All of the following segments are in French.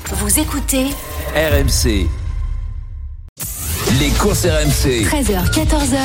Vous écoutez RMC. Les courses RMC. 13h, 14h.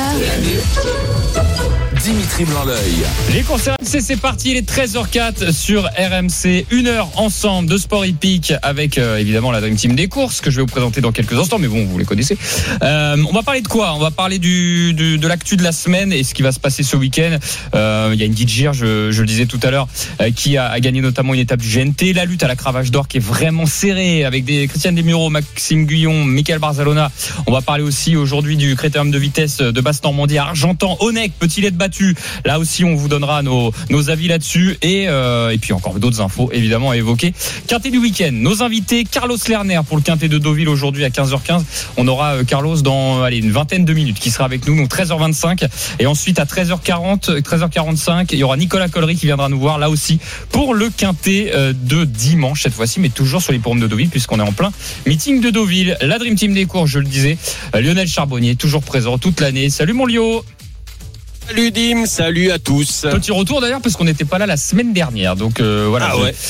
Dimitri Blanc-L'Oeil. Les courses RMC, c'est parti, il est 13h04 sur RMC. 1 heure ensemble de sport hippique avec évidemment la Dream Team des courses que je vais vous présenter dans quelques instants, mais bon, vous les connaissez. On va parler de quoi ? On va parler de l'actu de la semaine et ce qui va se passer ce week-end. Il y a Indy Gir, je le disais tout à l'heure, qui a gagné notamment une étape du GNT. La lutte à la cravache d'or qui est vraiment serrée avec des Christian Desmureaux, Maxime Guyon, Michael Barzalona. On va parler aussi aujourd'hui du critérium de vitesse de Basse-Normandie à Argentan, Honeck, petit lait de battu. Là aussi, on vous donnera nos avis là-dessus et puis encore d'autres infos évidemment à évoquer. Quintet du week-end, nos invités, Carlos Lerner pour le Quintet de Deauville aujourd'hui à 15h15. On aura Carlos dans une vingtaine de minutes qui sera avec nous, donc 13h25 et ensuite à 13h40, 13h45, il y aura Nicolas Collery qui viendra nous voir là aussi pour le Quintet de dimanche cette fois-ci, mais toujours sur l'hippodrome de Deauville puisqu'on est en plein meeting de Deauville. La Dream Team des courses, je le disais, Lionel Charbonnier toujours présent toute l'année. Salut mon Lio. Salut Dim, salut à tous. Petit retour d'ailleurs parce qu'on n'était pas là la semaine dernière, donc voilà. Ah ouais.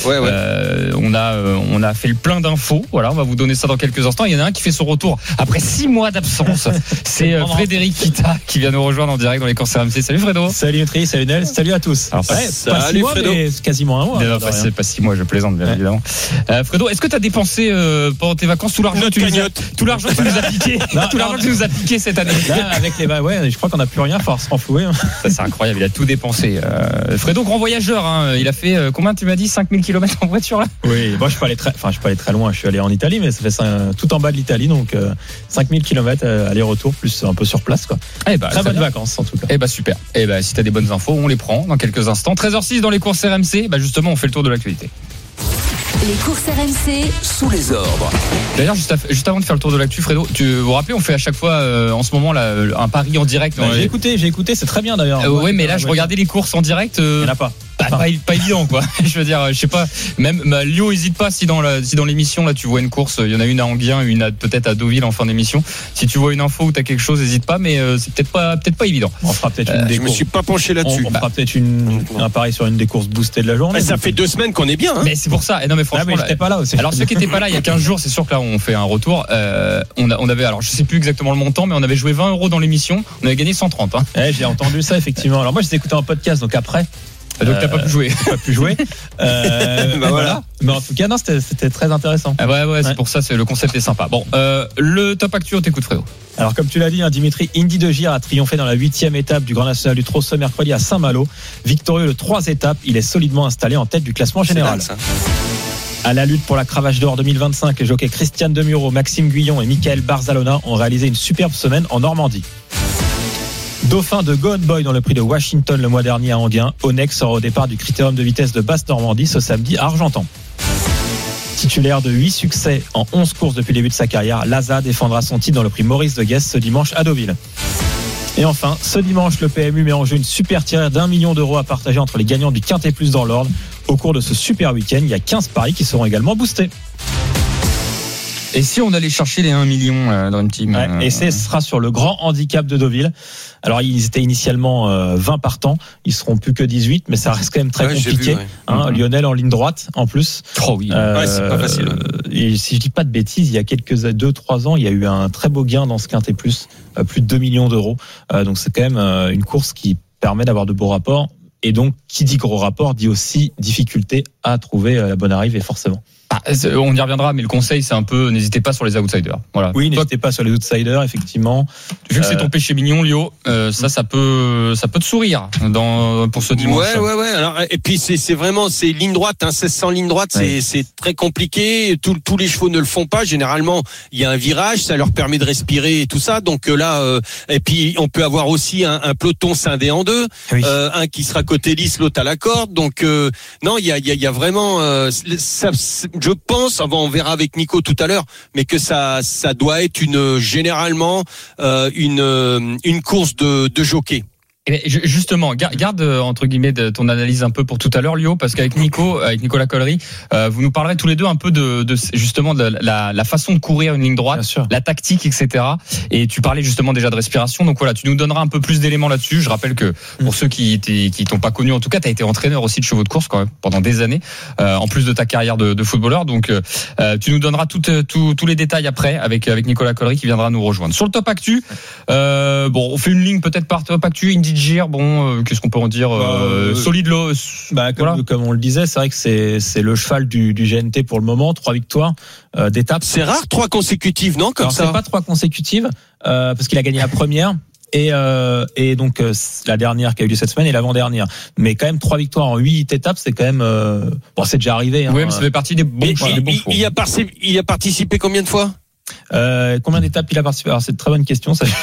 On a fait le plein d'infos. Voilà, on va vous donner ça dans quelques instants. Il y en a un qui fait son retour après 6 mois d'absence. C'est Frédéric Kita qui vient nous rejoindre en direct dans les courses RMC. Salut Fredo. Salut Nutri, salut Nel, salut à tous. Alors, salut pas 6 mois, Fredo. mais quasiment un mois. C'est pas 6 mois, je plaisante bien évidemment. Fredo, est-ce que tu as dépensé pendant tes vacances tout l'argent que tu nous as piqué tout l'argent que tu nous as piqué cette année? Là, avec les je crois qu'on n'a plus rien, faut se renflouer. Ça, c'est incroyable, il a tout dépensé. Fredo, grand voyageur, hein. Il a fait combien tu m'as dit, 5000 km en voiture là? Oui, moi je peux aller très loin. Je suis allé en Italie, mais ça fait tout en bas de l'Italie, donc 5000 km aller-retour plus un peu sur place quoi. Très bonnes vacances en tout cas. Super. Si t'as des bonnes infos, on les prend dans quelques instants. 13h06 dans les courses RMC. Justement, on fait le tour de l'actualité. Les courses RMC Sous les ordres. D'ailleurs, juste avant de faire le tour de l'actu, Fredo, vous vous rappelez, on fait à chaque fois en ce moment là, un pari en direct. J'ai écouté, c'est très bien d'ailleurs. Oui, mais là, je regardais les courses en direct. Il n'y en a pas. Pas évident quoi. Je veux dire, je sais pas, même Lio, hésite pas si dans l'émission là tu vois une course, il y en a une à Anguien, une peut-être à Deauville en fin d'émission. Si tu vois une info ou t'as quelque chose, hésite pas, mais c'est peut-être pas évident. On fera peut-être une des courses. Je me suis pas penché là-dessus. On fera peut-être un pari sur une des courses boostées de la journée. Ça fait 2 semaines qu'on est bien. Mais c'est pour ça. Et non mais franchement, j'étais pas là aussi. Alors ceux qui étaient pas là il y a 15 jours, c'est sûr que là on fait un retour. On avait, alors je sais plus exactement le montant, mais on avait joué 20 € dans l'émission, on avait gagné 130. J'ai entendu ça effectivement. Alors moi je les écouté en podcast, donc après. Donc t'as pas pu jouer. Voilà. Mais en tout cas, non, c'était très intéressant. C'est pour ça, le concept est sympa. Bon, le top actu, on t'écoute Fredo. Alors comme tu l'as dit, Dimitri, Indy de Gir a triomphé dans la 8e étape du Grand National du Trot ce mercredi à Saint-Malo. Victorieux de 3 étapes, il est solidement installé en tête du classement général. À la lutte pour la cravache d'or 2025, les jockeys Christian Desmureaux, Maxime Guyon et Michael Barzalona ont réalisé une superbe semaine en Normandie. Dauphin de Go On Boy dans le prix de Washington le mois dernier à Anguien, Honeck sort au départ du critérium de vitesse de Basse-Normandie ce samedi à Argentan. Titulaire de 8 succès en 11 courses depuis le début de sa carrière, Laza défendra son titre dans le prix Maurice de Guest ce dimanche à Deauville. Et enfin, ce dimanche, le PMU met en jeu une super tirée d'1 million d'euros à partager entre les gagnants du Quintet Plus dans l'ordre. Au cours de ce super week-end, il y a 15 paris qui seront également boostés. Et si on allait chercher les 1 million dans une team et ce sera sur le grand handicap de Deauville. Alors ils étaient initialement 20 partants, ils seront plus que 18, mais ça reste quand même très compliqué. Lionel en ligne droite en plus. Oh oui. C'est pas facile. Et si je dis pas de bêtises, il y a 2-3 ans, il y a eu un très beau gain dans ce Quintet Plus, plus de 2 millions d'euros. Donc c'est quand même une course qui permet d'avoir de beaux rapports. Et donc, qui dit gros rapport dit aussi difficulté à trouver la bonne arrivée, forcément. On y reviendra, mais le conseil, c'est un peu, n'hésitez pas sur les outsiders. Voilà. Oui, n'hésitez pas sur les outsiders, effectivement. Vu que c'est ton péché mignon, Lio, ça peut te sourire pour ce dimanche. Ouais. Alors, et puis c'est vraiment ligne droite, 1600 ligne droite, c'est très compliqué. Tous les chevaux ne le font pas. Généralement, il y a un virage, ça leur permet de respirer et tout ça. Donc là, et puis on peut avoir aussi un peloton scindé en deux, un qui sera côté lisse, l'autre à la corde. Donc non, il y a vraiment ça. Je pense, on verra avec Nico tout à l'heure, mais que ça doit être généralement une course de jockey. Et justement, garde entre guillemets ton analyse un peu pour tout à l'heure, Lio, parce qu'avec Nicolas Collery, vous nous parlerez tous les deux un peu de justement de la façon de courir une ligne droite, la tactique, etc. Et tu parlais justement déjà de respiration, donc voilà, tu nous donneras un peu plus d'éléments là-dessus. Je rappelle que pour ceux qui t'ont pas connu, en tout cas, tu as été entraîneur aussi de chevaux de course quand même pendant des années, en plus de ta carrière de footballeur. Donc tu nous donneras tous les détails après avec Nicolas Collery qui viendra nous rejoindre. Sur le top actu, on fait une ligne peut-être par top actu. Indy Gir, qu'est-ce qu'on peut en dire, solide comme on le disait, c'est vrai que c'est le cheval du GNT pour le moment, 3 victoires d'étape. C'est rare 3 consécutives, non, comme ça. C'est pas 3 consécutives parce qu'il a gagné la première et donc la dernière qui a eu lieu cette semaine et l'avant-dernière. Mais quand même 3 victoires en 8 étapes, c'est quand même c'est déjà arrivé. Oui, mais ça fait partie des bons choix. Il a participé combien de fois? Combien d'étapes il a participé? Alors c'est une très bonne question. Ça.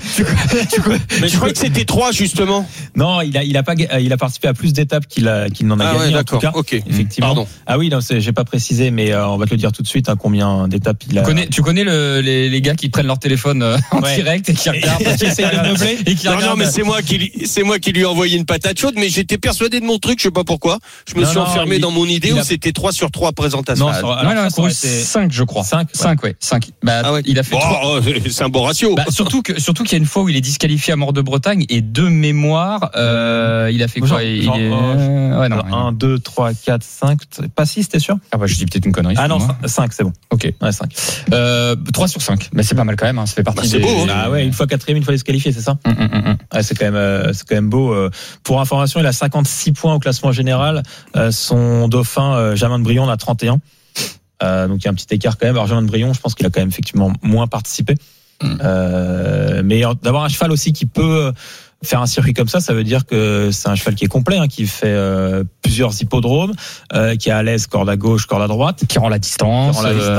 Mais je crois que c'était 3 justement. Non, il a participé à plus d'étapes qu'il n'en a gagné. Ouais, en tout cas. Ok. Effectivement. Pardon. Ah oui, non, j'ai pas précisé, mais on va te le dire tout de suite. Combien d'étapes il a. Tu connais les gars qui prennent leur téléphone en direct et qui regardent, qui essayent de meubler et qui regardent. Non, mais c'est moi qui lui ai envoyé une patate chaude, mais j'étais persuadé de mon truc, je sais pas pourquoi. Je me suis enfermé dans mon idée où c'était 3 sur 3 présentations. Non, 5 je crois. 5. Il a fait 3. C'est un bon ratio. Surtout qu'il y a une fois où il est disqualifié à Mort de Bretagne et de mémoire, il a fait quoi? 1, 2, 3, 4, 5, pas 6, t'es sûr? Ah je dis peut-être une connerie. Ah non, 5, c'est bon. Ok. Ouais, 5. 3 sur 5. Mais c'est pas mal quand même, hein. Ça fait partie c'est des... beau, hein. Ah ouais, une fois 4e, une fois disqualifié, c'est ça? Ouais, c'est quand même beau. Pour information, il a 56 points au classement général. Son dauphin, Germain de Brion, en a 31. Donc il y a un petit écart quand même. Alors Germain de Brion, je pense qu'il a quand même effectivement moins participé. Mais d'avoir un cheval aussi qui peut faire un circuit comme ça veut dire que c'est un cheval qui est complet, qui fait plusieurs hippodromes, qui est à l'aise corde à gauche, corde à droite, qui rend la distance.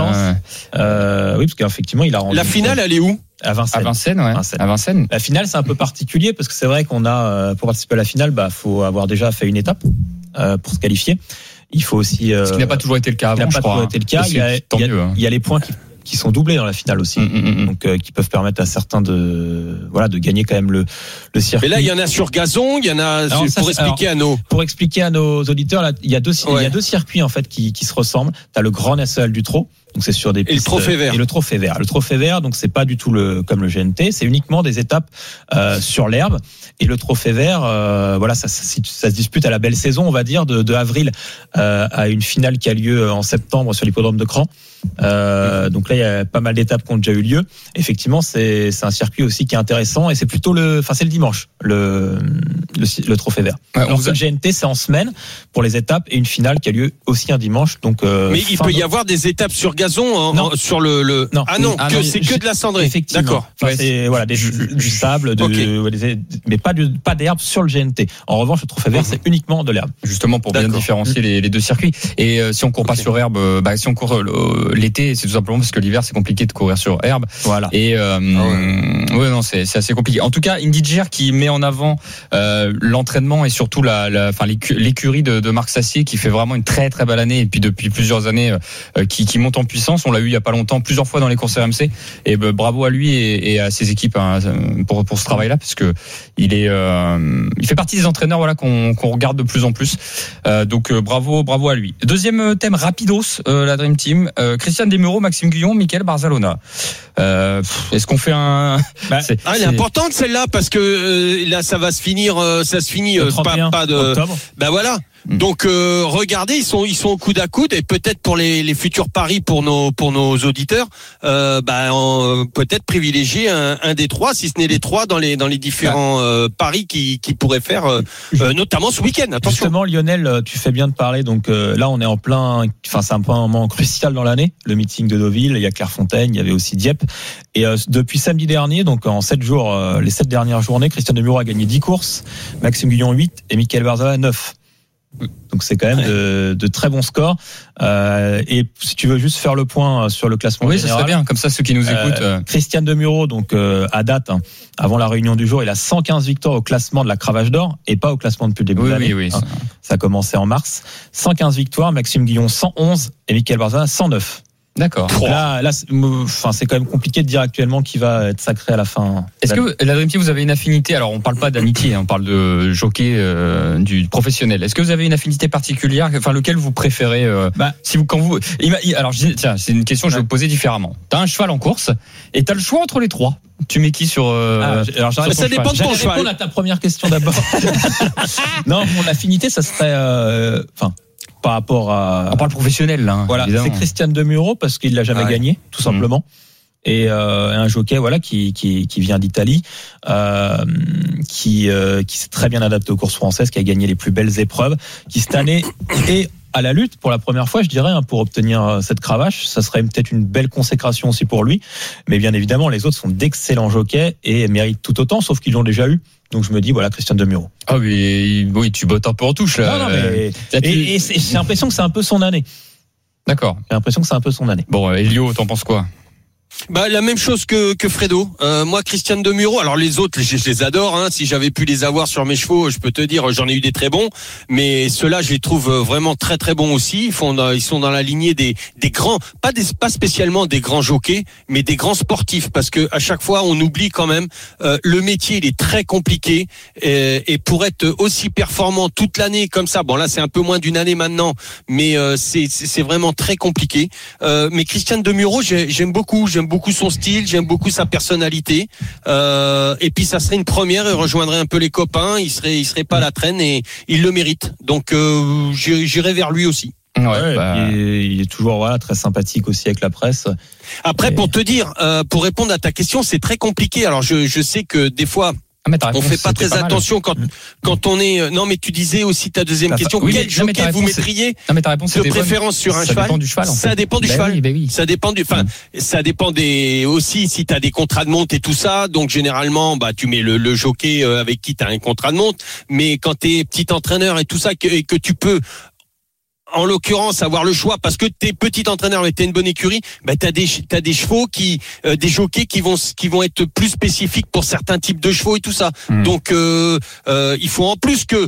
Oui, parce qu'effectivement il a rendu. La finale, elle est où? À Vincennes. À Vincennes. La finale, c'est un peu particulier parce que c'est vrai qu'on a pour participer à la finale, faut avoir déjà fait une étape pour se qualifier. Il faut aussi. Ce qui n'a pas toujours été le cas avant, je crois. Il y a les points qui sont doublés dans la finale aussi, donc qui peuvent permettre à certains de gagner quand même le circuit. Mais là, il y en a sur gazon, il y en a. Pour expliquer à nos auditeurs, là, il y a deux circuits en fait qui se ressemblent. T'as le Grand National du Trot. Donc c'est sur des pistes, et le trophée vert. Et le trophée vert. Le trophée vert, donc c'est pas du tout comme le GNT, c'est uniquement des étapes sur l'herbe. Et le trophée vert, ça se dispute à la belle saison, on va dire, de avril à une finale qui a lieu en septembre sur l'hippodrome de Cran. Donc là, il y a pas mal d'étapes qui ont déjà eu lieu. Effectivement, c'est un circuit aussi qui est intéressant et c'est plutôt c'est le dimanche, le trophée vert. Alors le GNT, c'est en semaine pour les étapes et une finale qui a lieu aussi un dimanche. Donc mais il peut y avoir des étapes sur gazon sur le. Non. C'est que de la cendrée. Effectivement. D'accord. C'est du sable, mais pas d'herbe sur le GNT. En revanche, le trophée vert, c'est uniquement de l'herbe. Justement pour bien différencier les deux circuits. Et si on court pas sur herbe, si on court l'été, c'est tout simplement parce que l'hiver c'est compliqué de courir sur herbe. Voilà. Et c'est assez compliqué. En tout cas, Indy Gir qui met en avant l'entraînement et surtout l'écurie de Marc Sassier qui fait vraiment une très très belle année et puis depuis plusieurs années qui monte en puissance. On l'a eu il y a pas longtemps plusieurs fois dans les courses RMC et bravo à lui et à ses équipes pour ce travail là parce que il fait partie des entraîneurs qu'on regarde de plus en plus. Donc bravo à lui. Deuxième thème rapidos, la Dream Team. Christian Desmureaux, Maxime Guyon, Michael Barzalona. Est-ce qu'on fait un elle est importante celle-là parce que là ça finit pas de octobre. Voilà. Donc regardez, ils sont au coude à coude et peut-être pour les futurs paris pour nos auditeurs, peut-être privilégier un des trois, si ce n'est les trois dans les différents paris qui pourraient faire, notamment ce week-end. Attention. Justement, Lionel, tu fais bien de parler. Donc là, on est en plein. Enfin, c'est un moment crucial dans l'année. Le meeting de Deauville, il y a Clairefontaine, il y avait aussi Dieppe. Et depuis samedi dernier, donc en 7 jours, les 7 dernières journées, Christian Desmureaux a gagné 10 courses, Maxime Guyon 8 et Michael Barzalona 9. Donc c'est quand même de très bons scores. Et si tu veux juste faire le point sur le classement général, ça serait bien. Comme ça, ceux qui nous écoutent. Christian Desmureaux, donc à date, avant la réunion du jour, il a 115 victoires au classement de la Cravache d'Or et pas au classement depuis le début de l'année. Oui, ça a commencé en mars. 115 victoires, Maxime Guyon 111 et Michael Barzalona 109. D'accord. Là, c'est quand même compliqué de dire actuellement qui va être sacré à la fin. Est-ce que la Dream Team, vous avez une affinité? Alors, on parle pas d'amitié, on parle de jockey du professionnel. Est-ce que vous avez une affinité particulière? Enfin, lequel vous préférez alors, tiens, c'est une question que je vais vous poser différemment. T'as un cheval en course et t'as le choix entre les trois. Tu mets qui sur alors, ça dépend de ton cheval. Répondre à ta première question d'abord. Non, mon affinité, ça serait, par rapport à. On parle professionnel, là. Voilà, évidemment. c'est Christian Demuro parce qu'il l'a jamais gagné, tout simplement. Et un jockey, qui vient d'Italie, qui s'est très bien adapté aux courses françaises, qui a gagné les plus belles épreuves, qui cette année est à la lutte pour la première fois, je dirais, pour obtenir cette cravache. Ça serait peut-être une belle consécration aussi pour lui. Mais bien évidemment, les autres sont d'excellents jockeys et méritent tout autant, sauf qu'ils l'ont déjà eu. Donc je me dis, voilà, Christian Demuro. Ah oui, tu bottes un peu en touche, là. Non, mais et j'ai l'impression que c'est un peu son année. D'accord. J'ai l'impression que c'est un peu son année. Bon, Elio, t'en penses quoi? La même chose que Fredo. Moi, Christian Demuro. Alors les autres, je les adore. Si j'avais pu les avoir sur mes chevaux, je peux te dire, j'en ai eu des très bons. Mais ceux-là, je les trouve vraiment très très bons aussi. Ils sont dans la lignée des grands, pas spécialement des grands jockeys, mais des grands sportifs. Parce que à chaque fois, on oublie quand même le métier. Il est très compliqué et pour être aussi performant toute l'année comme ça. Bon là, c'est un peu moins d'une année maintenant, mais c'est vraiment très compliqué. Mais Christian Demuro, j'aime beaucoup son style, j'aime beaucoup sa personnalité. Et puis ça serait une première, il rejoindrait un peu les copains, il serait pas à la traîne et il le mérite. Donc j'irai vers lui aussi. Il est toujours très sympathique aussi avec la presse. Après, pour te dire, pour répondre à ta question, c'est très compliqué. Alors je sais que des fois on fait pas très attention quand on est. Non, mais tu disais aussi ta deuxième question. Quel jockey vous mettriez de préférence sur un cheval? Ça dépend du cheval. Ça dépend du cheval. Ça dépend du. Enfin, ça dépend des aussi si t'as des contrats de monte et tout ça. Donc généralement, tu mets le jockey avec qui t'as un contrat de monte. Mais quand t'es petit entraîneur et tout ça que tu peux. En l'occurrence, avoir le choix parce que t'es petit entraîneur et t'es une bonne écurie, t'as des chevaux des jockeys qui vont être plus spécifiques pour certains types de chevaux et tout ça. Donc il faut en plus que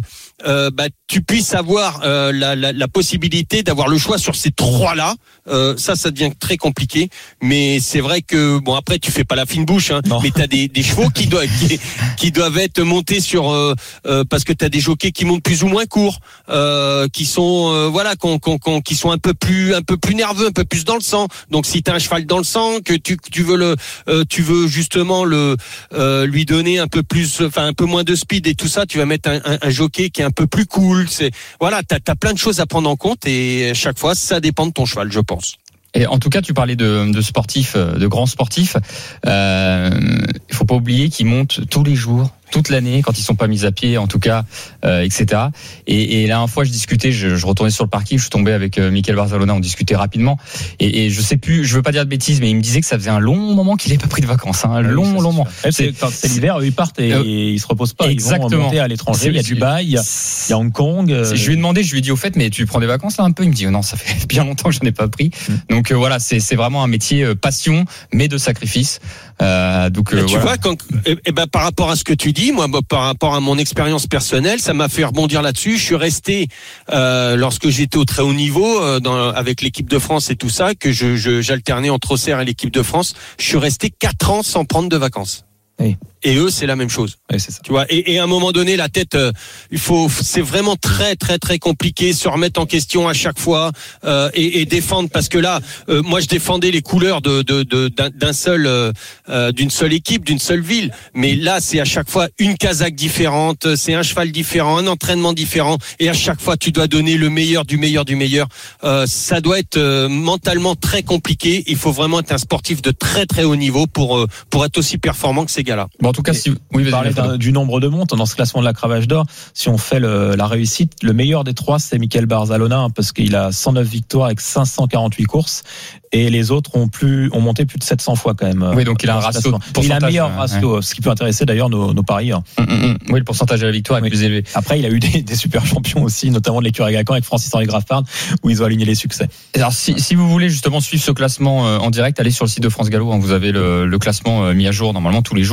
tu puisses avoir la possibilité d'avoir le choix sur ces trois-là. Ça devient très compliqué. Mais c'est vrai que après tu fais pas la fine bouche, mais t'as des chevaux qui doivent être montés sur parce que t'as des jockeys qui montent plus ou moins court, qui sont qui sont un peu plus nerveux, un peu plus dans le sang. Donc si t'as un cheval dans le sang, que tu veux justement lui donner un peu moins de speed et tout ça, tu vas mettre un jockey qui est un peu plus cool. T'as plein de choses à prendre en compte et à chaque fois ça dépend de ton cheval, je pense. Et en tout cas, tu parlais de sportifs, de grands sportifs. Il faut pas oublier qu'ils montent tous les jours, toute l'année, quand ils sont pas mis à pied, en tout cas, etc. Et la dernière fois, je discutais, je retournais sur le parking, je suis tombé avec Michael Barzalona, on discutait rapidement. Et je sais plus, je veux pas dire de bêtises, mais il me disait que ça faisait un long moment qu'il n'avait pas pris de vacances, un long moment. Quand c'est l'hiver, eux, ils partent et ils se reposent pas. Exactement. Ils vont monter à l'étranger. Il y a Dubaï, il y a Hong Kong. Je lui ai demandé, je lui ai dit au fait, mais tu prends des vacances là un peu? Il me dit non, ça fait bien longtemps que j'en ai pas pris. Donc voilà, c'est vraiment un métier passion, mais de sacrifice. Tu vois, par rapport à ce que tu dis, moi, par rapport à mon expérience personnelle, ça m'a fait rebondir là-dessus. Je suis resté lorsque j'étais au très haut niveau avec l'équipe de France et tout ça, que j'alternais entre Auxerre et l'équipe de France. Je suis resté 4 ans sans prendre de vacances. Oui. Et eux, c'est la même chose. Oui, c'est ça. Tu vois. Et à un moment donné, la tête, c'est vraiment très, très, très compliqué, se remettre en question à chaque fois et défendre. Parce que là, moi, je défendais les couleurs d'une seule équipe, d'une seule ville. Mais là, c'est à chaque fois une casaque différente, c'est un cheval différent, un entraînement différent. Et à chaque fois, tu dois donner le meilleur du meilleur du meilleur. Ça doit être mentalement très compliqué. Il faut vraiment être un sportif de très, très haut niveau pour être aussi performant que ces gars-là. Bon, en tout cas, si vous parlez du nombre de montes dans ce classement de la cravache d'or, si on fait la réussite, le meilleur des trois, c'est Michael Barzalona, parce qu'il a 109 victoires avec 548 courses, et les autres ont monté plus de 700 fois quand même. Oui, donc il a un ratio. Il a un meilleur ratio, ce qui peut intéresser d'ailleurs nos parieurs. Oui, le pourcentage de la victoire est plus élevé. Après, il a eu des super champions aussi, notamment de l'écurie Gacan avec Francis-Henri Graffard, où ils ont aligné les succès. Alors, si vous voulez justement suivre ce classement en direct, allez sur le site de France Gallo. Vous avez le classement mis à jour normalement tous les jours.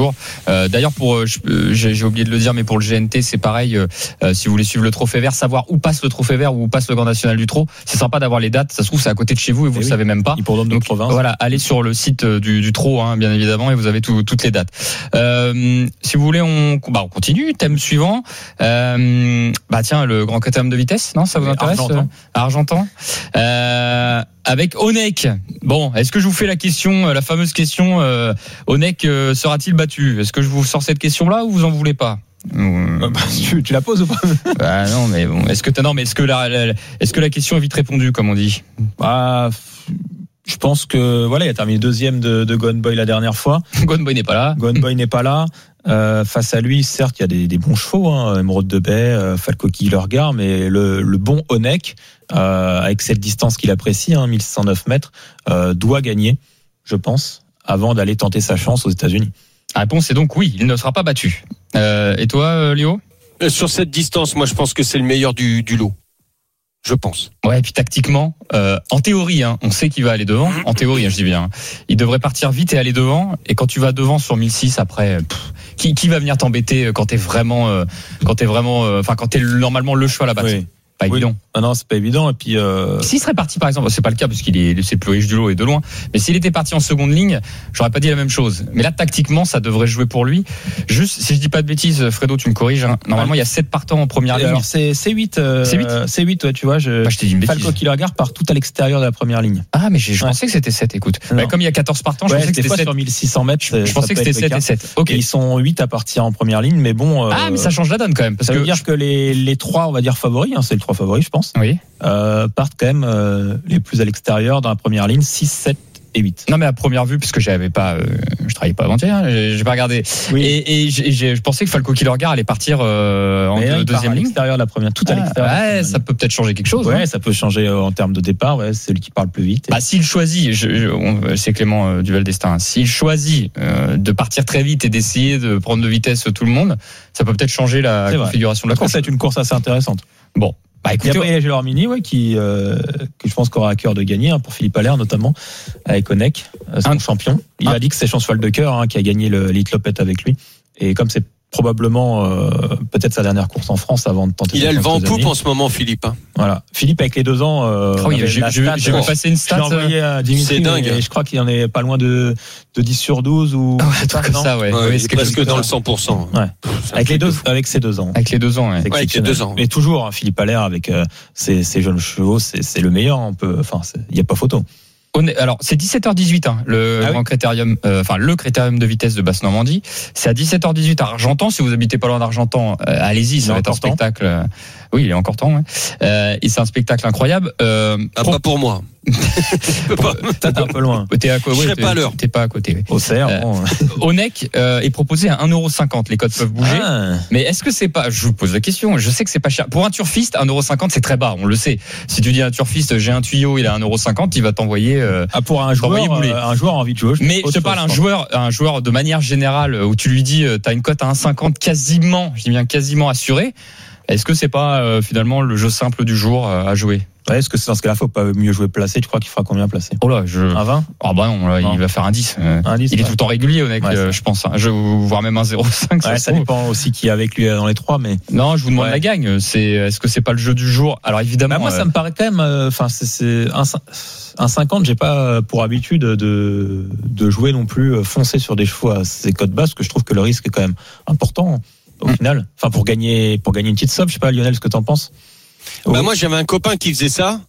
D'ailleurs, j'ai oublié de le dire, mais pour le GNT, c'est pareil. Si vous voulez suivre le Trophée Vert, savoir où passe le Trophée Vert ou où passe le Grand National du Trot, c'est sympa d'avoir les dates. Ça se trouve, c'est à côté de chez vous et vous le savez même pas. Donc voilà, allez sur le site du Trot, hein, bien évidemment, et vous avez toutes les dates. Si vous voulez, on continue. Thème suivant. Tiens, le Grand Critérium de vitesse, non, ça vous intéresse? Argentan. Avec Honeck. Bon, est-ce que je vous fais la fameuse question, Honeck sera-t-il battu? Est-ce que je vous sors cette question-là ou vous en voulez pas? Tu la poses ou pas? Non, mais bon, est-ce que la question est vite répondue, comme on dit? Je pense que voilà, il a terminé deuxième de Gone Boy la dernière fois. Gone Boy n'est pas là. Face à lui, certes, il y a des bons chevaux, hein, Émeraude de Baie, Falco Killergar, mais le bon Honeck, avec cette distance qu'il apprécie, 1609 mètres, doit gagner, je pense, avant d'aller tenter sa chance aux États-Unis. La réponse est donc oui, il ne sera pas battu. Et toi, Léo? Sur cette distance, moi, je pense que c'est le meilleur du lot. Je pense. Ouais, et puis tactiquement, en théorie, on sait qu'il va aller devant. En théorie, je dis bien. Il devrait partir vite et aller devant. Et quand tu vas devant sur 1006, après, qui va venir t'embêter quand t'es normalement le cheval à battre? Oui. Pas évident. Non, c'est pas évident. Et puis, s'il serait parti, par exemple, c'est pas le cas parce c'est le plus riche du lot et de loin. Mais s'il était parti en seconde ligne, j'aurais pas dit la même chose. Mais là, tactiquement, ça devrait jouer pour lui. Juste, si je dis pas de bêtises, Fredo, tu me corriges. Normalement, il y a 7 partants en première ligne. Alors, c'est 8. C'est 8, ouais, tu vois. Je t'ai dit une bêtise. Falco Killergar part tout à l'extérieur de la première ligne. Ah, mais je pensais que c'était 7, écoute. Comme il y a 14 partants, je pensais que c'était 7. Sur 1600 mètres. Je pensais que c'était 7 et 7. Ok. Et ils sont 8 à partir en première ligne, mais bon. Mais ça change la donne quand même. Parce ça veut dire que les 3, on va dire favoris, c'est le 3 favoris, je pense. Oui. Partent quand même les plus à l'extérieur dans la première ligne, 6, 7 et 8. Non, mais à première vue, parce que je travaillais pas avant-hier, j'ai pas regardé. Oui. Et je pensais que Falco Killergar allait partir en deuxième ligne. À l'extérieur de la première, tout à l'extérieur. Ouais, ça peut peut-être changer quelque chose. Ouais, ça peut changer en termes de départ. Ouais, c'est lui qui parle plus vite. S'il choisit, c'est Clément Duval d'Estaing. S'il choisit de partir très vite et d'essayer de prendre de vitesse tout le monde, ça peut peut-être changer la configuration de la course. C'est une course assez intéressante. Bon. Écoutez, après, il y a Gélor Mini, que je pense qu'aura à cœur de gagner, pour Philippe Allaire notamment, avec Honeck, son champion. Il a dit que c'est son cheval de cœur, qui a gagné le Elite Lopette avec lui. Et comme c'est probablement peut-être sa dernière course en France avant de tenter. Il a le vent en poupe en ce moment, Philippe. Voilà, Philippe avec les 2 ans. J'ai passé une stat. Je l'ai envoyé à Dimitri, c'est dingue. Et je crois qu'il en est pas loin de 10 sur 12 ou. C'est presque dans le 100%. Ouais. Avec ses 2 ans. Avec les 2 ans. Avec les 2 ans. Mais toujours, Philippe Allaire avec ses jeunes chevaux, c'est le meilleur. Il y a pas photo. Alors, c'est 17h18, le grand critérium, le critérium de vitesse de Basse-Normandie. C'est à 17h18 à Argentan. Si vous habitez pas loin d'Argentan, allez-y, ça va être un spectacle. Oui, il est encore temps, et c'est un spectacle incroyable. Pas pour moi. T'es un peu loin. Je serai pas à l'heure. T'es pas à côté. Au cerf. Honeck est proposé à 1,50€. Les codes peuvent bouger. Mais est-ce que c'est pas, je vous pose la question, je sais que c'est pas cher. Pour un turfiste, 1,50€, c'est très bas, on le sait. Si tu dis à un turfiste, j'ai un tuyau, il a 1,50€, il va t'envoyer, pour un joueur envie de jouer. Mais je te parle un joueur de manière générale où tu lui dis, t'as une cote à 1,50 quasiment, je dis bien quasiment assurée. Est-ce que c'est pas finalement le jeu simple du jour à jouer? Ouais, est-ce que c'est dans ce cas-là, faut pas mieux jouer placé? Tu crois qu'il fera combien placé? Oh là, un 20? Ah bah non, là, il va faire un 10. Il est tout le temps régulier, Honeck, je pense. Voire même un 0,5. Ouais, ça dépend aussi qui est avec lui dans les 3, mais. Non, je vous demande la gagne. Est-ce que c'est pas le jeu du jour? Alors évidemment. Moi, ça me paraît quand même, c'est un 50, j'ai pas pour habitude de jouer non plus foncer sur des chevaux à ces cotes basses, parce que je trouve que le risque est quand même important. Au final, pour gagner une petite somme, je sais pas, Lionel, ce que t'en penses? Moi, j'avais un copain qui faisait ça,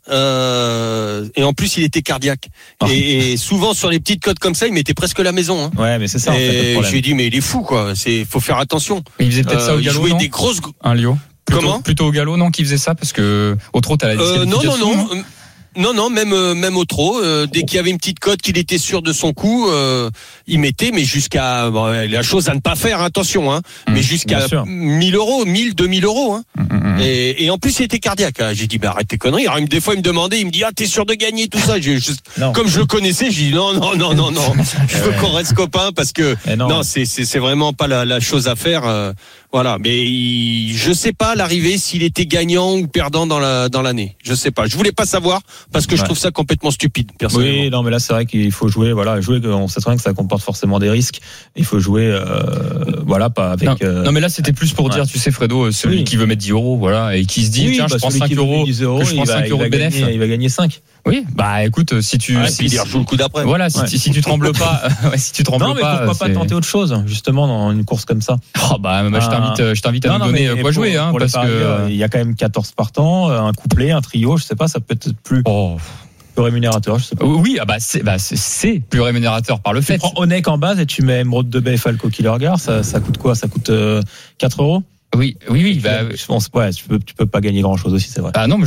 et en plus, il était cardiaque. Et souvent, sur les petites cotes comme ça, il mettait presque la maison. Ouais, mais c'est ça. Et je lui ai dit, mais il est fou, quoi. Faut faire attention. Mais il faisait peut-être ça au galop, non? Des grosses. Un Lio. Comment? Plutôt au galop, non, qui faisait ça, parce que au trot, t'as la disqualification. Non, même au trot, dès qu'il y avait une petite cote qu'il était sûr de son coup, il mettait, mais jusqu'à la chose à ne pas faire, attention, mais jusqu'à 1 000€, 2 000€, et en plus il était cardiaque. J'ai dit arrête tes conneries. Alors des fois il me demandait, il me dit t'es sûr de gagner tout ça. Comme je le connaissais, j'ai dit non, je veux qu'on reste copains parce que non, c'est vraiment pas la chose à faire. Voilà, mais je sais pas l'arrivée s'il était gagnant ou perdant dans l'année. Je sais pas. Je voulais pas savoir parce que je trouve ça complètement stupide personnellement. Oui, non, mais là c'est vrai qu'il faut jouer. Voilà, jouer. On sait très bien que ça comporte forcément des risques. Il faut jouer, voilà, pas avec. Non, mais là c'était plus pour dire, tu sais, Fredo, celui qui veut mettre 10 €, voilà, et qui se dit, tiens, je prends 5 €, que je prends 5 € de bénéfice. Il va gagner 5. Oui, bah écoute, si tu. Puis il rejoue le coup d'après. Voilà, si tu trembles pas, si tu trembles pas. Non, mais pourquoi pas tenter autre chose, justement, dans une course comme ça. Oh bah, je t'invite à nous donner quoi jouer, hein, parce que il y a quand même 14 partants, un couplet, un trio, je sais pas, ça peut être plus rémunérateur, je sais pas. Oui, c'est plus rémunérateur par le fait. Tu prends Onek en base et tu mets Emeraude de Bay et Falco Killergar, ça coûte quoi? Ça coûte 4 €. Oui. Bah, je pense, ouais, tu peux pas gagner grand chose aussi, c'est vrai. Ah non, mais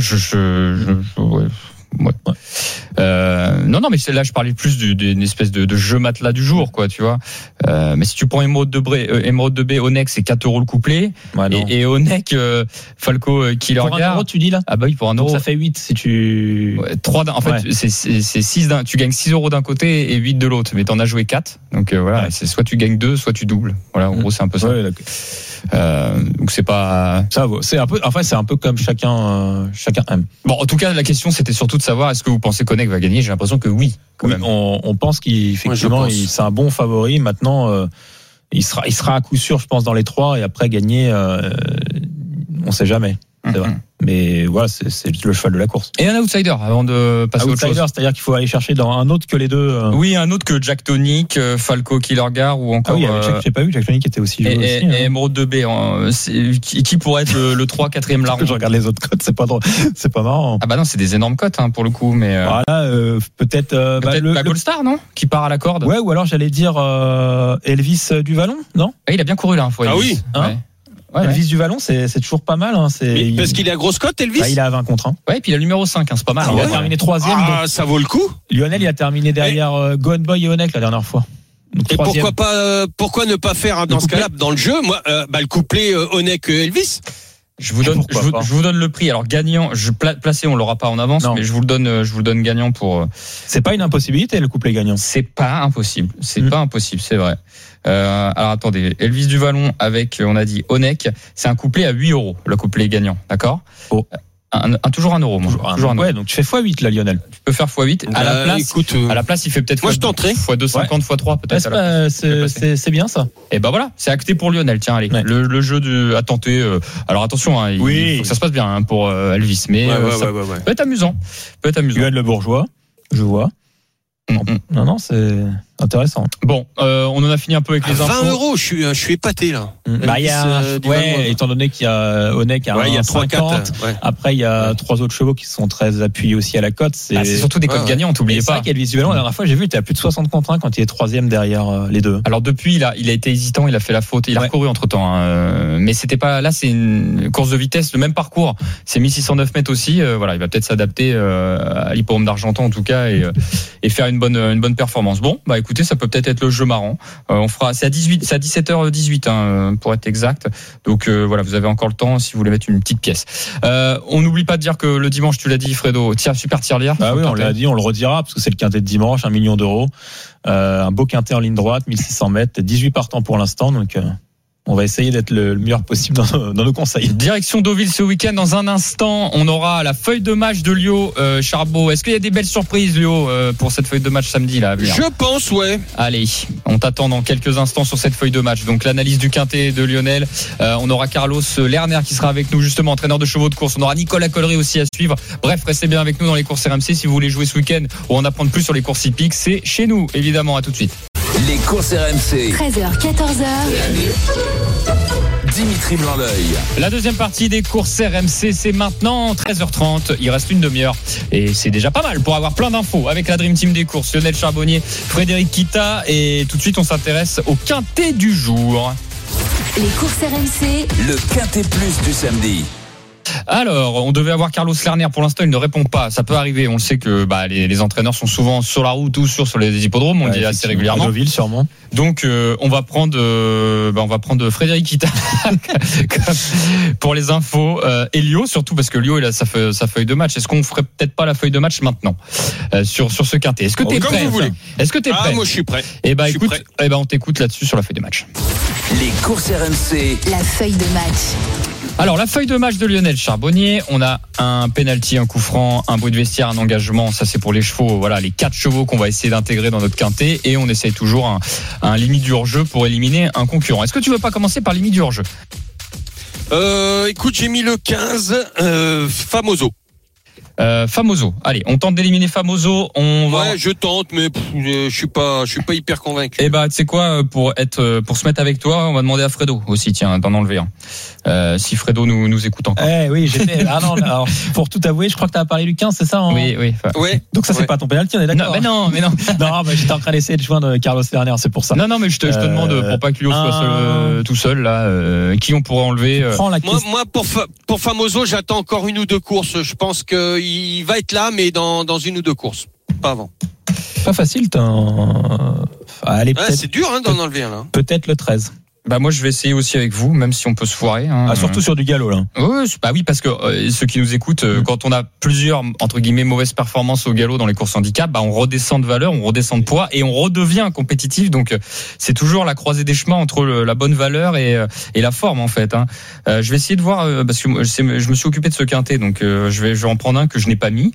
ouais. Non, mais là je parlais plus d'une espèce de jeu matelas du jour, quoi, tu vois. Mais si tu prends Emeraude de B, Onek, c'est 4 € le couplet. Ouais, et Onek, Falco, Killergar. Pour 1 €, tu dis là? Ah bah oui, pour 1 €. Donc ça fait 8 si tu. Ouais, 3 en fait, c'est 6 tu gagnes 6 € d'un côté et 8 de l'autre. Mais t'en as joué 4. Donc voilà, c'est soit tu gagnes 2, soit tu doubles. Voilà, en gros, c'est un peu ça. Ouais, donc c'est pas. Ça vaut. C'est un peu comme chacun aime. Bon, en tout cas, la question c'était surtout de savoir est-ce que vous pensez qu'Onek va gagner. J'ai l'impression que oui, quand même. On pense qu'effectivement, c'est un bon favori. Maintenant, il sera à coup sûr, je pense, dans les 3 et après gagner, on sait jamais. C'est vrai. Mais voilà, c'est le cheval de la course. Et un outsider avant de passer à autre chose. C'est-à-dire qu'il faut aller chercher dans un autre que les deux. Oui, un autre que Jack Tonic, Falco Killergar ou encore. Ah oui, j'ai pas vu, Jack Tonic était aussi joué aussi. Et Emeraude de B. Qui pourrait être le 3, 4e larron? Je regarde les autres cotes, c'est pas drôle, c'est pas marrant. Ah bah non, c'est des énormes cotes, hein, pour le coup, mais. Voilà, peut-être la Gold Star, non? Qui part à la corde. Ouais, ou alors j'allais dire Elvis du Vallon, non? Il a bien couru là, fois. Ah oui. Elvis du Vallon, c'est toujours pas mal. Hein, parce qu'il est à grosse cote, Elvis. Il est à 20 contre 1. Ouais, et puis il a le numéro 5, hein, c'est pas mal. Il a terminé 3e. Ah, ça vaut le coup. Lionel, il a terminé derrière Gone Boy et Onek la dernière fois. Donc, et pourquoi ne pas faire dans ce cas-là, dans le jeu, le couplet Onek Elvis? Je vous donne le prix. Alors gagnant, placé, on l'aura pas en avance, mais je vous le donne gagnant pour. C'est pas une impossibilité le couplet gagnant. C'est pas impossible. Pas impossible, c'est vrai. Alors attendez, Elvis du Vallon avec, on a dit Onek, c'est un couplet à 8 €, le couplet gagnant, d'accord? Toujours 1 €, moi. Toujours 1 €. Ouais, donc tu fais x8 là, Lionel. Tu peux faire x8. À la place, il fait peut-être x250, x3 peut-être. C'est bien ça. Et ben voilà, c'est acté pour Lionel. Tiens, allez, le jeu à tenter. Alors attention, hein, il faut que ça se passe bien pour Elvis, mais ça peut être amusant. Lionel Le Bourgeois, je vois. Non, c'est intéressant. Bon, on en a fini un peu avec les infos. 20 €, je suis épaté là. Étant donné qu'il y a Onek à 1,50. Après il y a 3 autres chevaux qui sont très appuyés aussi à la cote. C'est surtout des cotes gagnantes, n'oubliez pas. C'est vrai qu'Elvis du Vallon, la dernière fois, j'ai vu, il était à plus de 60 contre 1 quand il est 3e derrière les deux. Alors depuis, il a été hésitant, il a fait la faute, il a recouru entre temps. Mais c'était pas, là c'est une course de vitesse, le même parcours. C'est 1609 mètres aussi. Voilà, il va peut-être s'adapter à l'hippodrome d'Argentan en tout cas et faire une bonne performance. Bon, bah écoutez, ça peut peut-être être le jeu marrant. C'est à 17h18 pour être exact. Donc voilà, vous avez encore le temps si vous voulez mettre une petite pièce. On n'oublie pas de dire que le dimanche, tu l'as dit Fredo, super tirelire. Ah oui, on l'a dit, on le redira parce que c'est le quintet de dimanche, 1 million €. Un beau quintet en ligne droite, 1600 mètres, 18 partants pour l'instant, donc on va essayer d'être le meilleur possible dans nos conseils. Direction Deauville ce week-end. Dans un instant, on aura la feuille de match de Lio. Charbot, est-ce qu'il y a des belles surprises, Lio, pour cette feuille de match samedi là à venir? Je pense, ouais. Allez, on t'attend dans quelques instants sur cette feuille de match. Donc l'analyse du quintet de Lionel. On aura Carlos Lerner qui sera avec nous, justement, entraîneur de chevaux de course. On aura Nicolas Collery aussi à suivre. Bref, restez bien avec nous dans les courses RMC. Si vous voulez jouer ce week-end ou en apprendre plus sur les courses hippiques, c'est chez nous, évidemment. À tout de suite. Les courses RMC. 13h, 14h. Dimitri Blanc-L'Oeil. La deuxième partie des courses RMC, c'est maintenant 13h30. Il reste une demi-heure et c'est déjà pas mal pour avoir plein d'infos avec la Dream Team des courses. Lionel Charbonnier, Frédéric Kita, et tout de suite on s'intéresse au quintet du jour. Les courses RMC. Le quintet plus du samedi. Alors, on devait avoir Carlos Lerner. Pour l'instant, il ne répond pas. Ça peut arriver. On le sait que les entraîneurs sont souvent sur la route ou sur les hippodromes. On le dit assez régulièrement. Deauville, sûrement. Donc, on va prendre Frédéric Kita pour les infos. Et Lio, surtout parce que Lio, il a sa feuille de match. Est-ce qu'on ferait peut-être pas la feuille de match maintenant sur ce quintet? Est-ce que t'es prêt? Comme vous voulez. Est-ce que t'es prêt? Moi, je suis prêt. Écoute, on t'écoute là-dessus sur la feuille de match. Les courses RMC. La feuille de match. Alors, la feuille de match de Lionel Charbonnier, on a un penalty, un coup franc, un bruit de vestiaire, un engagement. Ça, c'est pour les chevaux. Voilà, les 4 chevaux qu'on va essayer d'intégrer dans notre quintet. Et on essaye toujours un limite du hors-jeu pour éliminer un concurrent. Est-ce que tu veux pas commencer par limite du hors-jeu? Écoute, j'ai mis le 15, Famoso. Famoso. Allez, on tente d'éliminer Famoso. Ouais, je tente, mais je suis pas hyper convaincu. Eh ben, tu sais quoi, pour se mettre avec toi, on va demander à Fredo aussi, tiens, d'en enlever un. Si Fredo nous écoute encore. Oui, j'étais. Ah non, alors, pour tout avouer, je crois que tu as parlé du 15, c'est ça? Oui. Ouais. Donc ça, c'est pas ton pénalty, on est d'accord? Non, mais non. Non, j'étais en train d'essayer de joindre Carlos Lerner, c'est pour ça. Non, mais je te demande, pour pas que Lio soit tout seul, là, qui on pourrait enlever. Moi, pour Famoso, j'attends encore 1 ou 2 courses. Je pense qu'il va être là, mais dans 1 ou 2 courses. Pas avant. Pas facile, allez, peut-être. C'est dur, d'en enlever un, là. Peut-être le 13. Moi je vais essayer aussi avec vous, même si on peut se foirer. Surtout sur du galop là. Oui, parce que ceux qui nous écoutent, quand on a plusieurs entre guillemets mauvaises performances au galop dans les courses handicap, on redescend de valeur, on redescend de poids et on redevient compétitif. Donc c'est toujours la croisée des chemins entre la bonne valeur et la forme en fait. Je vais essayer de voir parce que je me suis occupé de ce quintet, donc je vais en prendre un que je n'ai pas mis.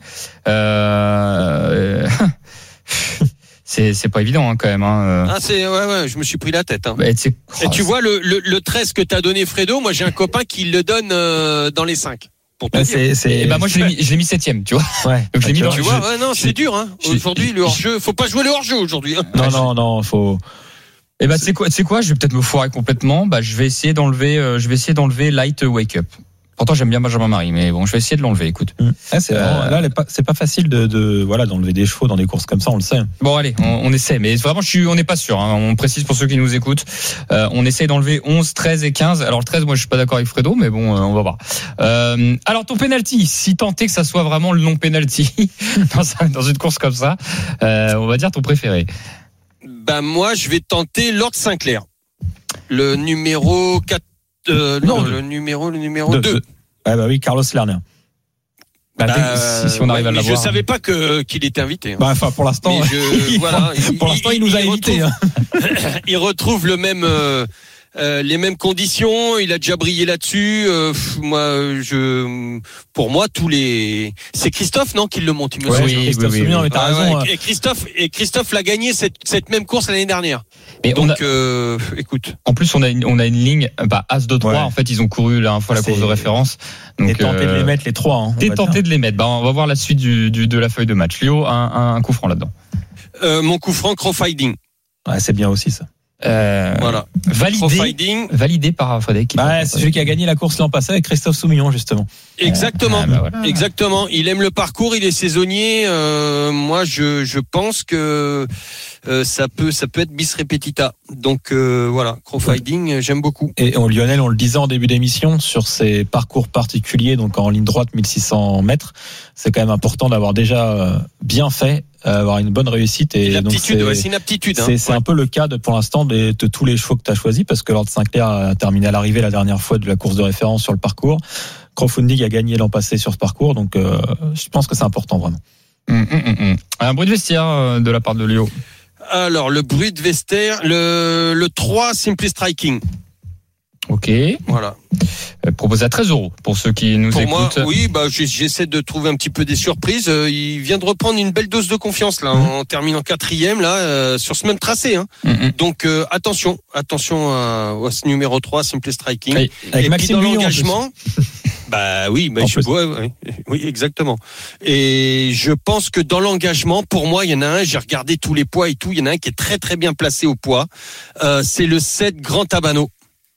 C'est pas évident quand même. Je me suis pris la tête. Et tu vois le 13 que t'as donné Fredo, moi j'ai un copain qui le donne dans les 5. Pour te dire. Moi je l'ai mis 7e, tu vois. Ouais. Donc je l'ai mis dans tu vois, c'est dur. Aujourd'hui le hors-jeu, faut pas jouer le hors-jeu aujourd'hui. Non, faut. Tu sais quoi, je vais peut-être me foirer complètement. Je vais essayer d'enlever Light Wake Up. Pourtant j'aime bien Benjamin Marie, mais bon, je vais essayer de l'enlever. Écoute, c'est pas facile d'enlever des chevaux dans des courses comme ça, on le sait. Bon allez, on essaie, mais vraiment on n'est pas sûr. On précise pour ceux qui nous écoutent, on essaie d'enlever 11, 13 et 15. Alors le 13, moi je suis pas d'accord avec Fredo, mais bon, on va voir. Alors ton penalty, si tant est que ça soit vraiment le non penalty dans une course comme ça, on va dire ton préféré. Moi je vais tenter Lord Sinclair, le numéro 4. Le numéro 2. Oui, Carlos Lerner. Si on arrive à l'avoir. Je savais pas qu'il était invité. Pour l'instant, pour l'instant, il nous a invités. Il retrouve les mêmes conditions. Il a déjà brillé là-dessus. Pour moi, c'est Christophe, non, qui le monte. Il me semble. Christophe Soumillon, mais t'as raison. Et Christophe l'a gagné cette même course l'année dernière. Mais donc, écoute. En plus, on a une ligne, As 2 3. En fait, ils ont couru la fois la course de référence. Donc, t'es tenté de les mettre les 3. T'es tenté de les mettre. On va voir la suite de la feuille de match. Léo, un coup franc là-dedans. Mon coup franc, Crowfiding. C'est bien aussi ça. Voilà. Validé par Frédéric. C'est celui qui a gagné la course l'an passé avec Christophe Soumillon justement. Exactement. Exactement. Il aime le parcours, il est saisonnier. Moi, je pense que ça peut être bis repetita. Donc Crowfiding, j'aime beaucoup. Et Lionel, on le disait en début d'émission, sur ces parcours particuliers, donc en ligne droite 1600 mètres, c'est quand même important d'avoir déjà bien fait, avoir une bonne réussite. Et c'est une aptitude. C'est un peu le cas pour l'instant de tous les chevaux que tu as choisis, parce que Lord Sinclair a terminé à l'arrivée la dernière fois de la course de référence sur le parcours. Crowfunding a gagné l'an passé sur ce parcours, donc je pense que c'est important vraiment. Un bruit de vestiaire de la part de Léo. Alors le bruit de vestiaire, le 3 Simply Striking. Ok. Voilà. Proposé à 13 € pour ceux qui nous écoutent. Moi, oui, j'essaie de trouver un petit peu des surprises. Il vient de reprendre une belle dose de confiance là, en terminant 4e là sur ce même tracé. Donc attention à ce numéro 3 Simply Striking. Et puis dans l'engagement. Oui, exactement. Et je pense que dans l'engagement, pour moi, il y en a un, j'ai regardé tous les poids et tout, il y en a un qui est très très bien placé au poids. C'est le 7 Grand Tabano.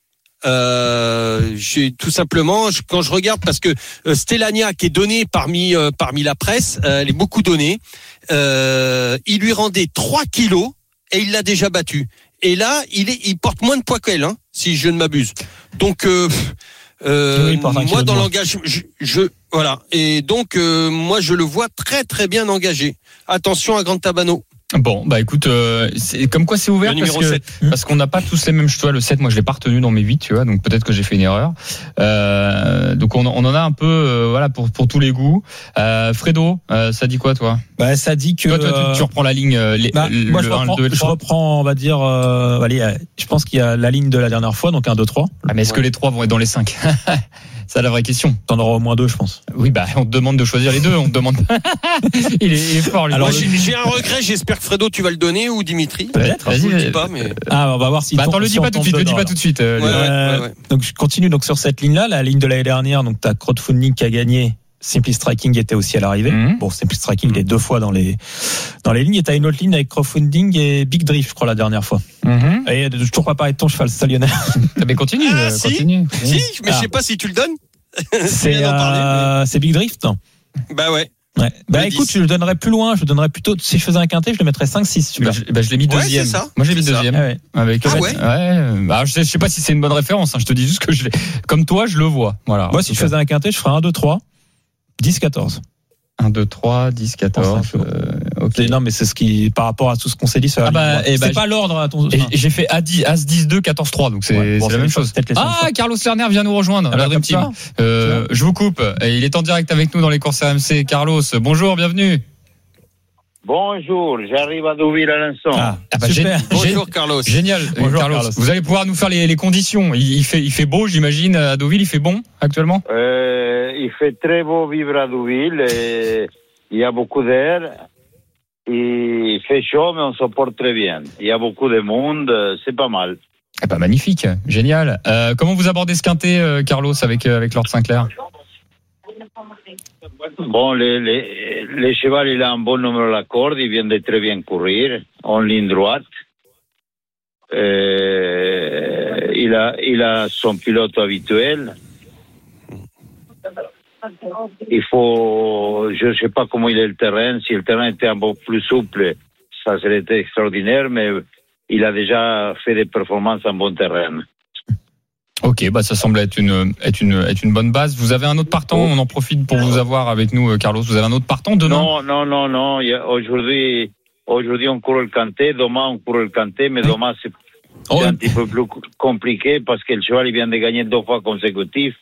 Tout simplement, quand je regarde, parce que Stellania qui est donnée parmi la presse, elle est beaucoup donnée. Il lui rendait 3 kilos et il l'a déjà battu. Et là, il porte moins de poids qu'elle, si je ne m'abuse. Donc Moi, dans l'engagement, voilà. Et donc, moi, je le vois très, très bien engagé. Attention à Grand Tabano. Bon, bah écoute, c'est comme quoi c'est ouvert parce qu'on n'a pas tous les mêmes choix. Le 7, moi je l'ai pas retenu dans mes 8, tu vois, donc peut-être que j'ai fait une erreur. Donc on en a un peu, voilà, pour tous les goûts. Fredo, ça dit quoi toi ? Bah ça dit que toi tu reprends la ligne moi je reprends, on va dire allez, je pense qu'il y a la ligne de la dernière fois, donc 1, 2, 3. Ah, mais est-ce que les 3 vont être dans les 5 ? C'est la vraie question. T'en auras au moins 2, je pense. Oui, bah on te demande de choisir les 2, on te demande. il est fort lui. Alors j'ai un regret, j'espère que Fredo tu vas le donner ou Dimitri. Peut-être. Vas-y, je le dis pas, mais... on va voir si. Attends, le dis pas tout de suite, le dis pas tout de suite. Ouais. Donc je continue donc sur cette ligne-là, la ligne de l'année dernière. Donc t'as Crowdfunding qui a gagné. Simply Striking était aussi à l'arrivée. Bon, Simply Striking il est 2 fois dans les lignes. Et t'as une autre ligne avec Crowdfunding et Big Drift, je crois, la dernière fois. Et toujours pas parler de ton cheval stallionnaire. Mais continue. Continue. Si, mais je sais pas si tu le donnes. C'est Big Drift, non ? Bah ouais. Bah écoute, je le donnerais plus loin. Je donnerais plutôt, si je faisais un quintet, je le mettrais 5-6. Je l'ai mis deuxième. C'est ça. Moi, j'ai mis deuxième. Ouais. Avec Bah, je sais pas si c'est une bonne référence. Je te dis juste que comme toi, je le vois. Voilà. Moi, si je faisais un quintet, je ferais 1, 2, 3, 10, 14. 1, 2, 3, 10, 14. Ok. Non, mais c'est ce qui, par rapport à tout ce qu'on s'est dit sur la ligne. C'est pas l'ordre à ton. J'ai fait As 10, 2, 14, 3. Donc c'est la même chose. Carlos Lerner vient nous rejoindre. La Dream Team. Je vous coupe. Il est en direct avec nous dans les courses RMC. Carlos, bonjour, bienvenue. Bonjour, j'arrive à Deauville à l'instant. Super. Bonjour Carlos. Génial. Bonjour, Carlos. Vous allez pouvoir nous faire les conditions. Il fait beau, j'imagine, à Deauville. Il fait bon actuellement. Il fait très beau vivre à Deauville. Il y a beaucoup d'air. Il fait chaud, mais on se porte très bien. Il y a beaucoup de monde. C'est pas mal. Magnifique. Génial. Comment vous abordez ce quintet, Carlos, avec Lord Sinclair? Bon, le cheval, il a un bon numéro à la corde. Il vient de très bien courir en ligne droite. Il a son pilote habituel. Je ne sais pas comment il est le terrain. Si le terrain était un peu plus souple, ça serait extraordinaire, mais il a déjà fait des performances en bon terrain. Ok, ça semble être une bonne base. Vous avez un autre partant, on en profite pour vous avoir avec nous, Carlos. Vous avez un autre partant demain? Non. Aujourd'hui, on court le quintet. Demain, on court le quintet, mais demain, c'est un petit peu plus compliqué parce que le cheval, il vient de gagner 2 fois consécutifs.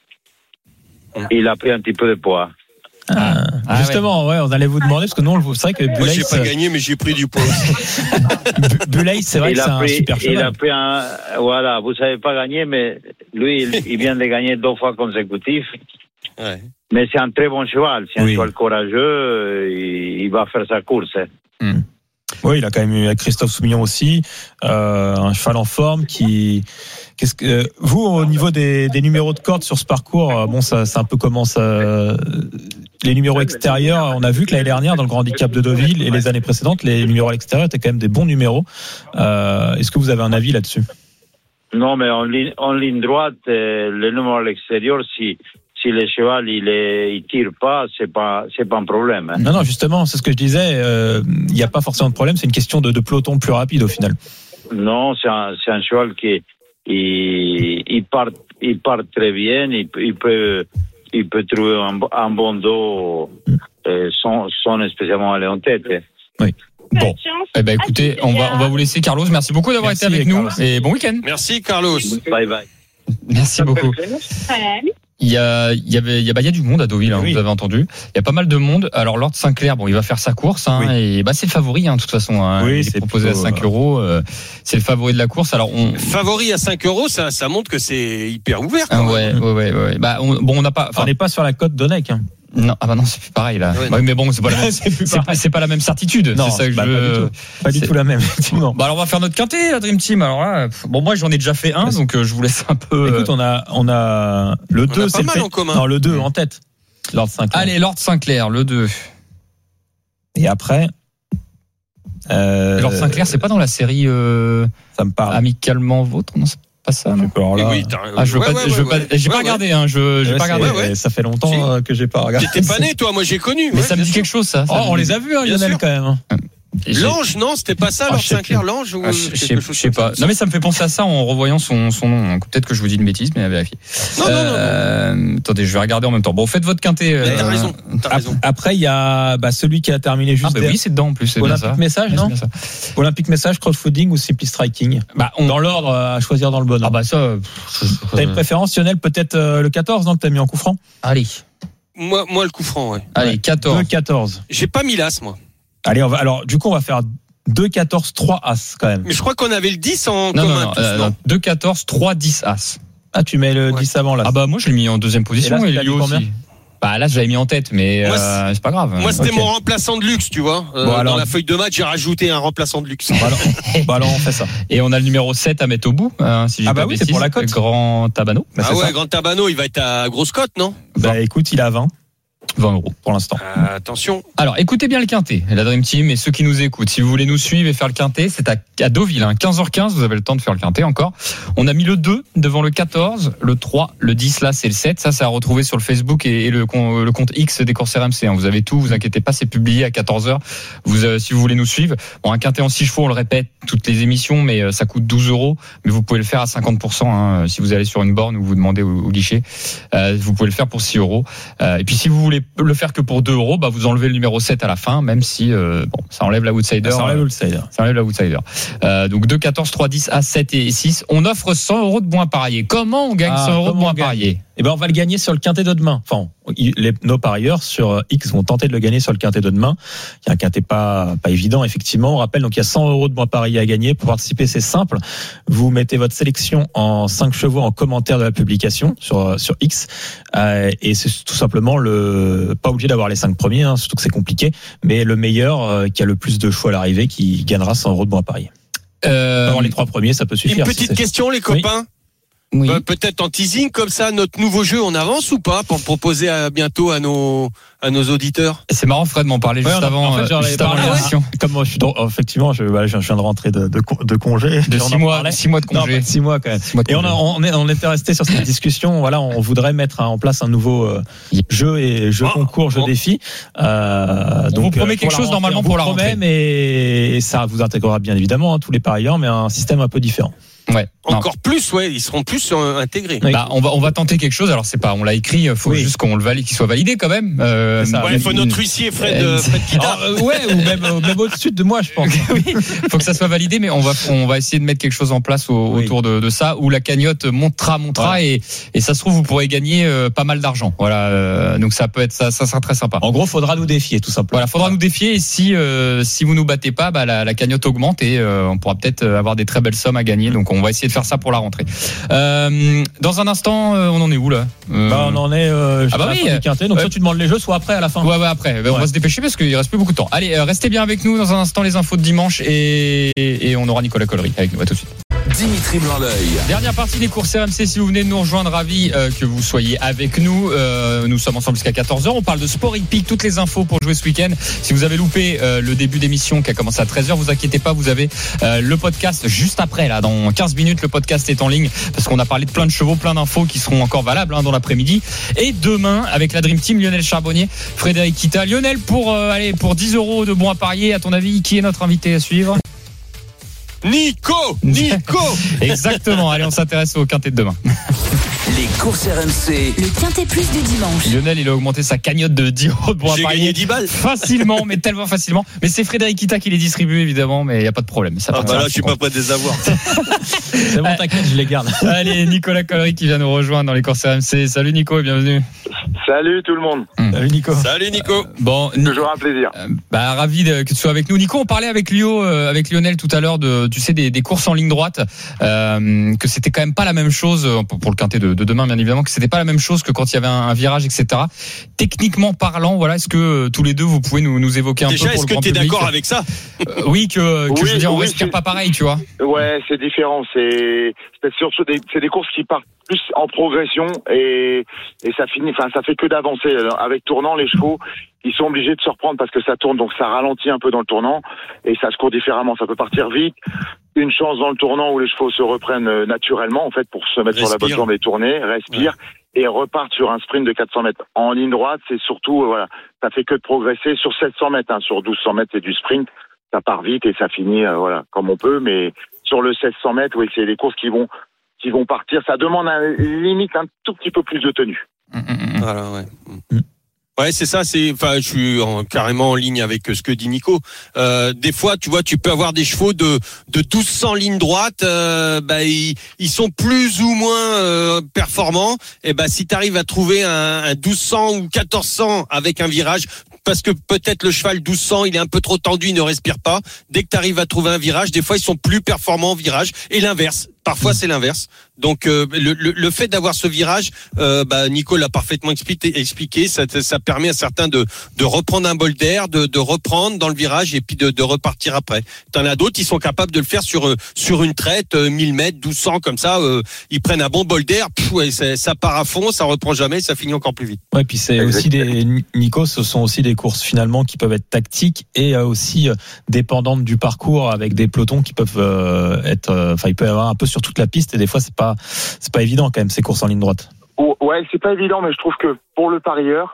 Il a pris un petit peu de poids. Justement, on allait vous demander parce que nous, c'est vrai que Moi, j'ai pas gagné, mais j'ai pris du poids aussi. Bulay, c'est vrai que c'est un super cheval. Il a pris voilà, vous savez pas gagner, mais lui, il vient de gagner 2 fois consécutifs. Ouais. Mais c'est un très bon cheval. C'est un cheval courageux. Il va faire sa course. Oui, il a quand même eu Christophe Soumillon aussi, un cheval en forme qui. Vous, au niveau des numéros de corde sur ce parcours, c'est un peu comment ça. Les numéros extérieurs, on a vu que l'année dernière, dans le Grand Handicap de Deauville et les années précédentes, les numéros à l'extérieur étaient quand même des bons numéros. Est-ce que vous avez un avis là-dessus? Non, mais en ligne droite, le numéro à l'extérieur, si le cheval il tire pas, c'est pas un problème. Non, justement, c'est ce que je disais. Il n'y a pas forcément de problème. C'est une question de peloton plus rapide au final. Non, c'est un cheval qui il part très bien. Il peut trouver un bon dos sans spécialement aller en tête. Oui. Bon, écoutez, on va vous laisser, Carlos. Merci beaucoup d'avoir été avec nous et bon week-end. Merci, Carlos. Bye bye. Merci beaucoup. Il y a du monde à Deauville, vous avez entendu. Il y a pas mal de monde. Alors Lord Sinclair, il va faire sa course, et c'est le favori, de toute façon. Il est proposé à 5 euros. C'est le favori de la course. Alors favori à 5 euros, ça montre que c'est hyper ouvert. Ouais. On n'a pas. On n'est pas sur la cote d'Onek. Non, non, c'est plus pareil là. Ouais, mais bon, c'est pas la même. c'est pas la même certitude. Non, c'est ça que je veux. Pas du tout la même. Effectivement. Alors on va faire notre quintet, la Dream Team. Alors là, moi j'en ai déjà fait un, donc je vous laisse un peu. Écoute, on a le 2, c'est mal en commun. Non, le 2 en tête. Lord Sinclair. Allez, Lord Sinclair, le 2. Et après. Lord Sinclair, c'est pas dans la série. Ça me parle. Amicalement vôtre, non? Pas ça, non? J'ai pas regardé, j'ai pas regardé. Ça fait longtemps que j'ai pas regardé. T'étais pas né, toi, moi j'ai connu. Mais ça me dit quelque chose, ça. On les a vus, Lionel, quand même. L'Ange, non, c'était pas ça, Lord Sinclair, l'Ange ou je sais pas. Non, mais ça me fait penser à ça en revoyant son nom. Peut-être que je vous dis une bêtise, mais à vérifier. Non. Attendez, je vais regarder en même temps. Bon, faites votre quintet. T'as raison. Après, il y a celui qui a terminé juste oui, c'est dedans en plus. C'est Olympique bien ça. Message, non? Olympique Message, crowdfunding ou Simply Striking? Dans l'ordre à choisir dans le bon. Ça. T'as une préférence, Lionel? Peut-être le 14, non, que t'as mis en coup franc? Allez. Moi, le coup franc, ouais. Allez, 14. 2-14. J'ai pas mis l'As, moi. Allez, alors, du coup, on va faire 2-14, 3 As, quand même. Mais je crois qu'on avait le 10 en non, commun. Non. 2-14, 3, 10 As. Ah, tu mets le 10 avant, là. Moi, je l'ai mis en deuxième position et Lio aussi. Là, j'avais mis en tête, mais c'est pas grave. Moi, c'était mon remplaçant de luxe, tu vois. Dans la feuille de match, j'ai rajouté un remplaçant de luxe. Alors, on fait ça. Et on a le numéro 7 à mettre au bout, si j'ai pas oui, c'est pour la cote. Grand Tabano. Grand Tabano, il va être à grosse cote, non? Écoute, il est à 20 € pour l'instant. Attention. Alors, écoutez bien le quintet, la Dream Team et ceux qui nous écoutent. Si vous voulez nous suivre et faire le quintet, c'est à Deauville, 15h15. Vous avez le temps de faire le quintet encore. On a mis le 2 devant le 14, le 3, le 10, là, c'est le 7. Ça, c'est à retrouver sur le Facebook et le compte X des courses RMC. Vous avez tout, vous inquiétez pas, c'est publié à 14h. Si vous voulez nous suivre. Bon, un quintet en 6 chevaux, on le répète, toutes les émissions, mais ça coûte 12 €. Mais vous pouvez le faire à 50%, si vous allez sur une borne ou vous demandez au guichet. Vous pouvez le faire pour 6 €. Et puis, si vous voulez le faire que pour 2 €, vous enlevez le numéro 7 à la fin, même si ça enlève l'outsider. Ça enlève l'outsider. Donc 2, 14, 3, 10, A, 7 et 6. On offre 100 € de bons à parier. Comment on gagne 100 € de bons à parier? On va le gagner sur le quintet de demain. Enfin, nos parieurs sur X vont tenter de le gagner sur le quintet de demain. Il y a un quintet pas évident, effectivement. On rappelle, donc il y a 100 € de bons à parier à gagner. Pour participer, c'est simple. Vous mettez votre sélection en 5 chevaux en commentaire de la publication sur X. Et c'est tout simplement pas obligé d'avoir les 5 premiers, surtout que c'est compliqué. Mais le meilleur, qui a le plus de choix à l'arrivée, qui gagnera 100 € de bons à parier. Avoir les 3 premiers, ça peut suffire. Une petite question, les copains. Oui. Peut-être en teasing comme ça, notre nouveau jeu, on avance ou pas pour le proposer bientôt à nos auditeurs? C'est marrant, Fred m'en parlait juste avant l'émission. Comme moi, effectivement, je viens de rentrer de congé. De 6 mois de congé. Non, 6 mois quand même. Et on était resté sur cette discussion. Voilà, on voudrait mettre en place un nouveau jeu concours, jeu défi. On vous promet quelque chose normalement pour la rentrée. Et ça vous intégrera bien évidemment tous les parieurs, mais un système un peu différent. Ouais. Encore plus, ils seront plus intégrés. On va tenter quelque chose. Alors c'est pas, on l'a écrit. Faut juste qu'on le valide, qu'il soit validé quand même. Il faut notre huissier Fred Guitard. Ou même au-dessus de moi, je pense. Oui. Faut que ça soit validé, mais on va essayer de mettre quelque chose en place autour de ça, où la cagnotte montera, voilà. et ça se trouve vous pourrez gagner pas mal d'argent. Voilà. Donc ça peut être ça sera très sympa. En gros, faudra nous défier tout simplement. Voilà, faudra nous défier. Et si vous nous battez pas, la cagnotte augmente et on pourra peut-être avoir des très belles sommes à gagner. Donc on va essayer de faire ça pour la rentrée. Dans un instant, on en est où là? On en est du quintet. Donc soit tu demandes les jeux, soit après à la fin. Ouais, après. On va se dépêcher parce qu'il reste plus beaucoup de temps. Allez, restez bien avec nous. Dans un instant, les infos de dimanche et on aura Nicolas Collery avec nous. À tout de suite. Dimitri Blanc-L'Oeil. Dernière partie des courses RMC. Si vous venez de nous rejoindre, ravi que vous soyez avec nous. Nous sommes ensemble jusqu'à 14h. On parle de sport hippique, toutes les infos pour jouer ce week-end. Si vous avez loupé le début d'émission qui a commencé à 13h, vous inquiétez pas, vous avez le podcast juste après. Là, dans 15 minutes, le podcast est en ligne parce qu'on a parlé de plein de chevaux, plein d'infos qui seront encore valables dans l'après-midi. Et demain, avec la Dream Team, Lionel Charbonnier, Frédéric Kita. Lionel, pour 10 € de bons à parier, à ton avis, qui est notre invité à suivre? Nico. Exactement. Allez, on s'intéresse au quintet de demain. Les courses RMC. Le quintet plus du dimanche. Lionel, il a augmenté sa cagnotte de 10 € de bons à parier. J'ai gagné 10 balles. Facilement, mais tellement facilement. Mais c'est Frédéric Kita qui les distribue, évidemment, mais il n'y a pas de problème. Ça là, je suis pas prêt de les avoir. C'est bon, t'inquiète, je les garde. Allez, Nicolas Collery qui vient nous rejoindre dans les courses RMC. Salut Nico et bienvenue. Salut tout le monde. Salut Nico. Salut Nico. Toujours un plaisir. Ravi que tu sois avec nous. Nico, on parlait avec Lionel tout à l'heure des courses en ligne droite, que c'était quand même pas la même chose pour le quintet de demain, bien évidemment, que c'était pas la même chose que quand il y avait un virage, etc. Techniquement parlant, voilà, est-ce que tous les deux vous pouvez nous évoquer un peu pour le grand public? Déjà, est-ce que tu es d'accord avec ça? Oui, je veux dire, on respire pas pareil, tu vois. Ouais, c'est différent. C'est surtout des courses qui partent plus en progression et ça fait que d'avancer. Avec tournant, les chevaux, ils sont obligés de se reprendre parce que ça tourne, donc ça ralentit un peu dans le tournant et ça se court différemment. Ça peut partir vite. Une chance dans le tournant où les chevaux se reprennent naturellement, en fait, pour se mettre sur la bonne jambe et tourner, respirent et repartent sur un sprint de 400 mètres. En ligne droite, c'est surtout, ça fait que de progresser sur 700 mètres, sur 1200 mètres, c'est du sprint. ça part vite et ça finit voilà comme on peut. Mais sur le 1600 mètres, oui, c'est les courses qui vont partir. Ça demande limite un tout petit peu plus de tenue. Voilà, ouais. Ouais, c'est ça. Je suis carrément en ligne avec ce que dit Nico. Des fois, tu vois, tu peux avoir des chevaux de 1200 lignes droites. Ils sont plus ou moins performants. Et si tu arrives à trouver un 1200 ou 1400 avec un virage, parce que peut-être le cheval 1200, il est un peu trop tendu, il ne respire pas. Dès que tu arrives à trouver un virage, des fois ils sont plus performants en virage. Et l'inverse. Parfois c'est l'inverse. Donc le fait d'avoir ce virage, Nico l'a parfaitement expliqué, ça permet à certains de reprendre un bol d'air, de reprendre dans le virage et puis de repartir après. T'en as d'autres, ils sont capables de le faire sur une traite, 1000 mètres, 1200 comme ça, ils prennent un bon bol d'air, ça part à fond, ça reprend jamais, ça finit encore plus vite. Ouais, puis c'est aussi Nico, ce sont aussi des courses finalement qui peuvent être tactiques et aussi dépendantes du parcours avec des pelotons qui peuvent il peut y avoir un peu sur toute la piste et des fois c'est pas évident quand même ces courses en ligne droite. Ouais, c'est pas évident, mais je trouve que pour le parieur,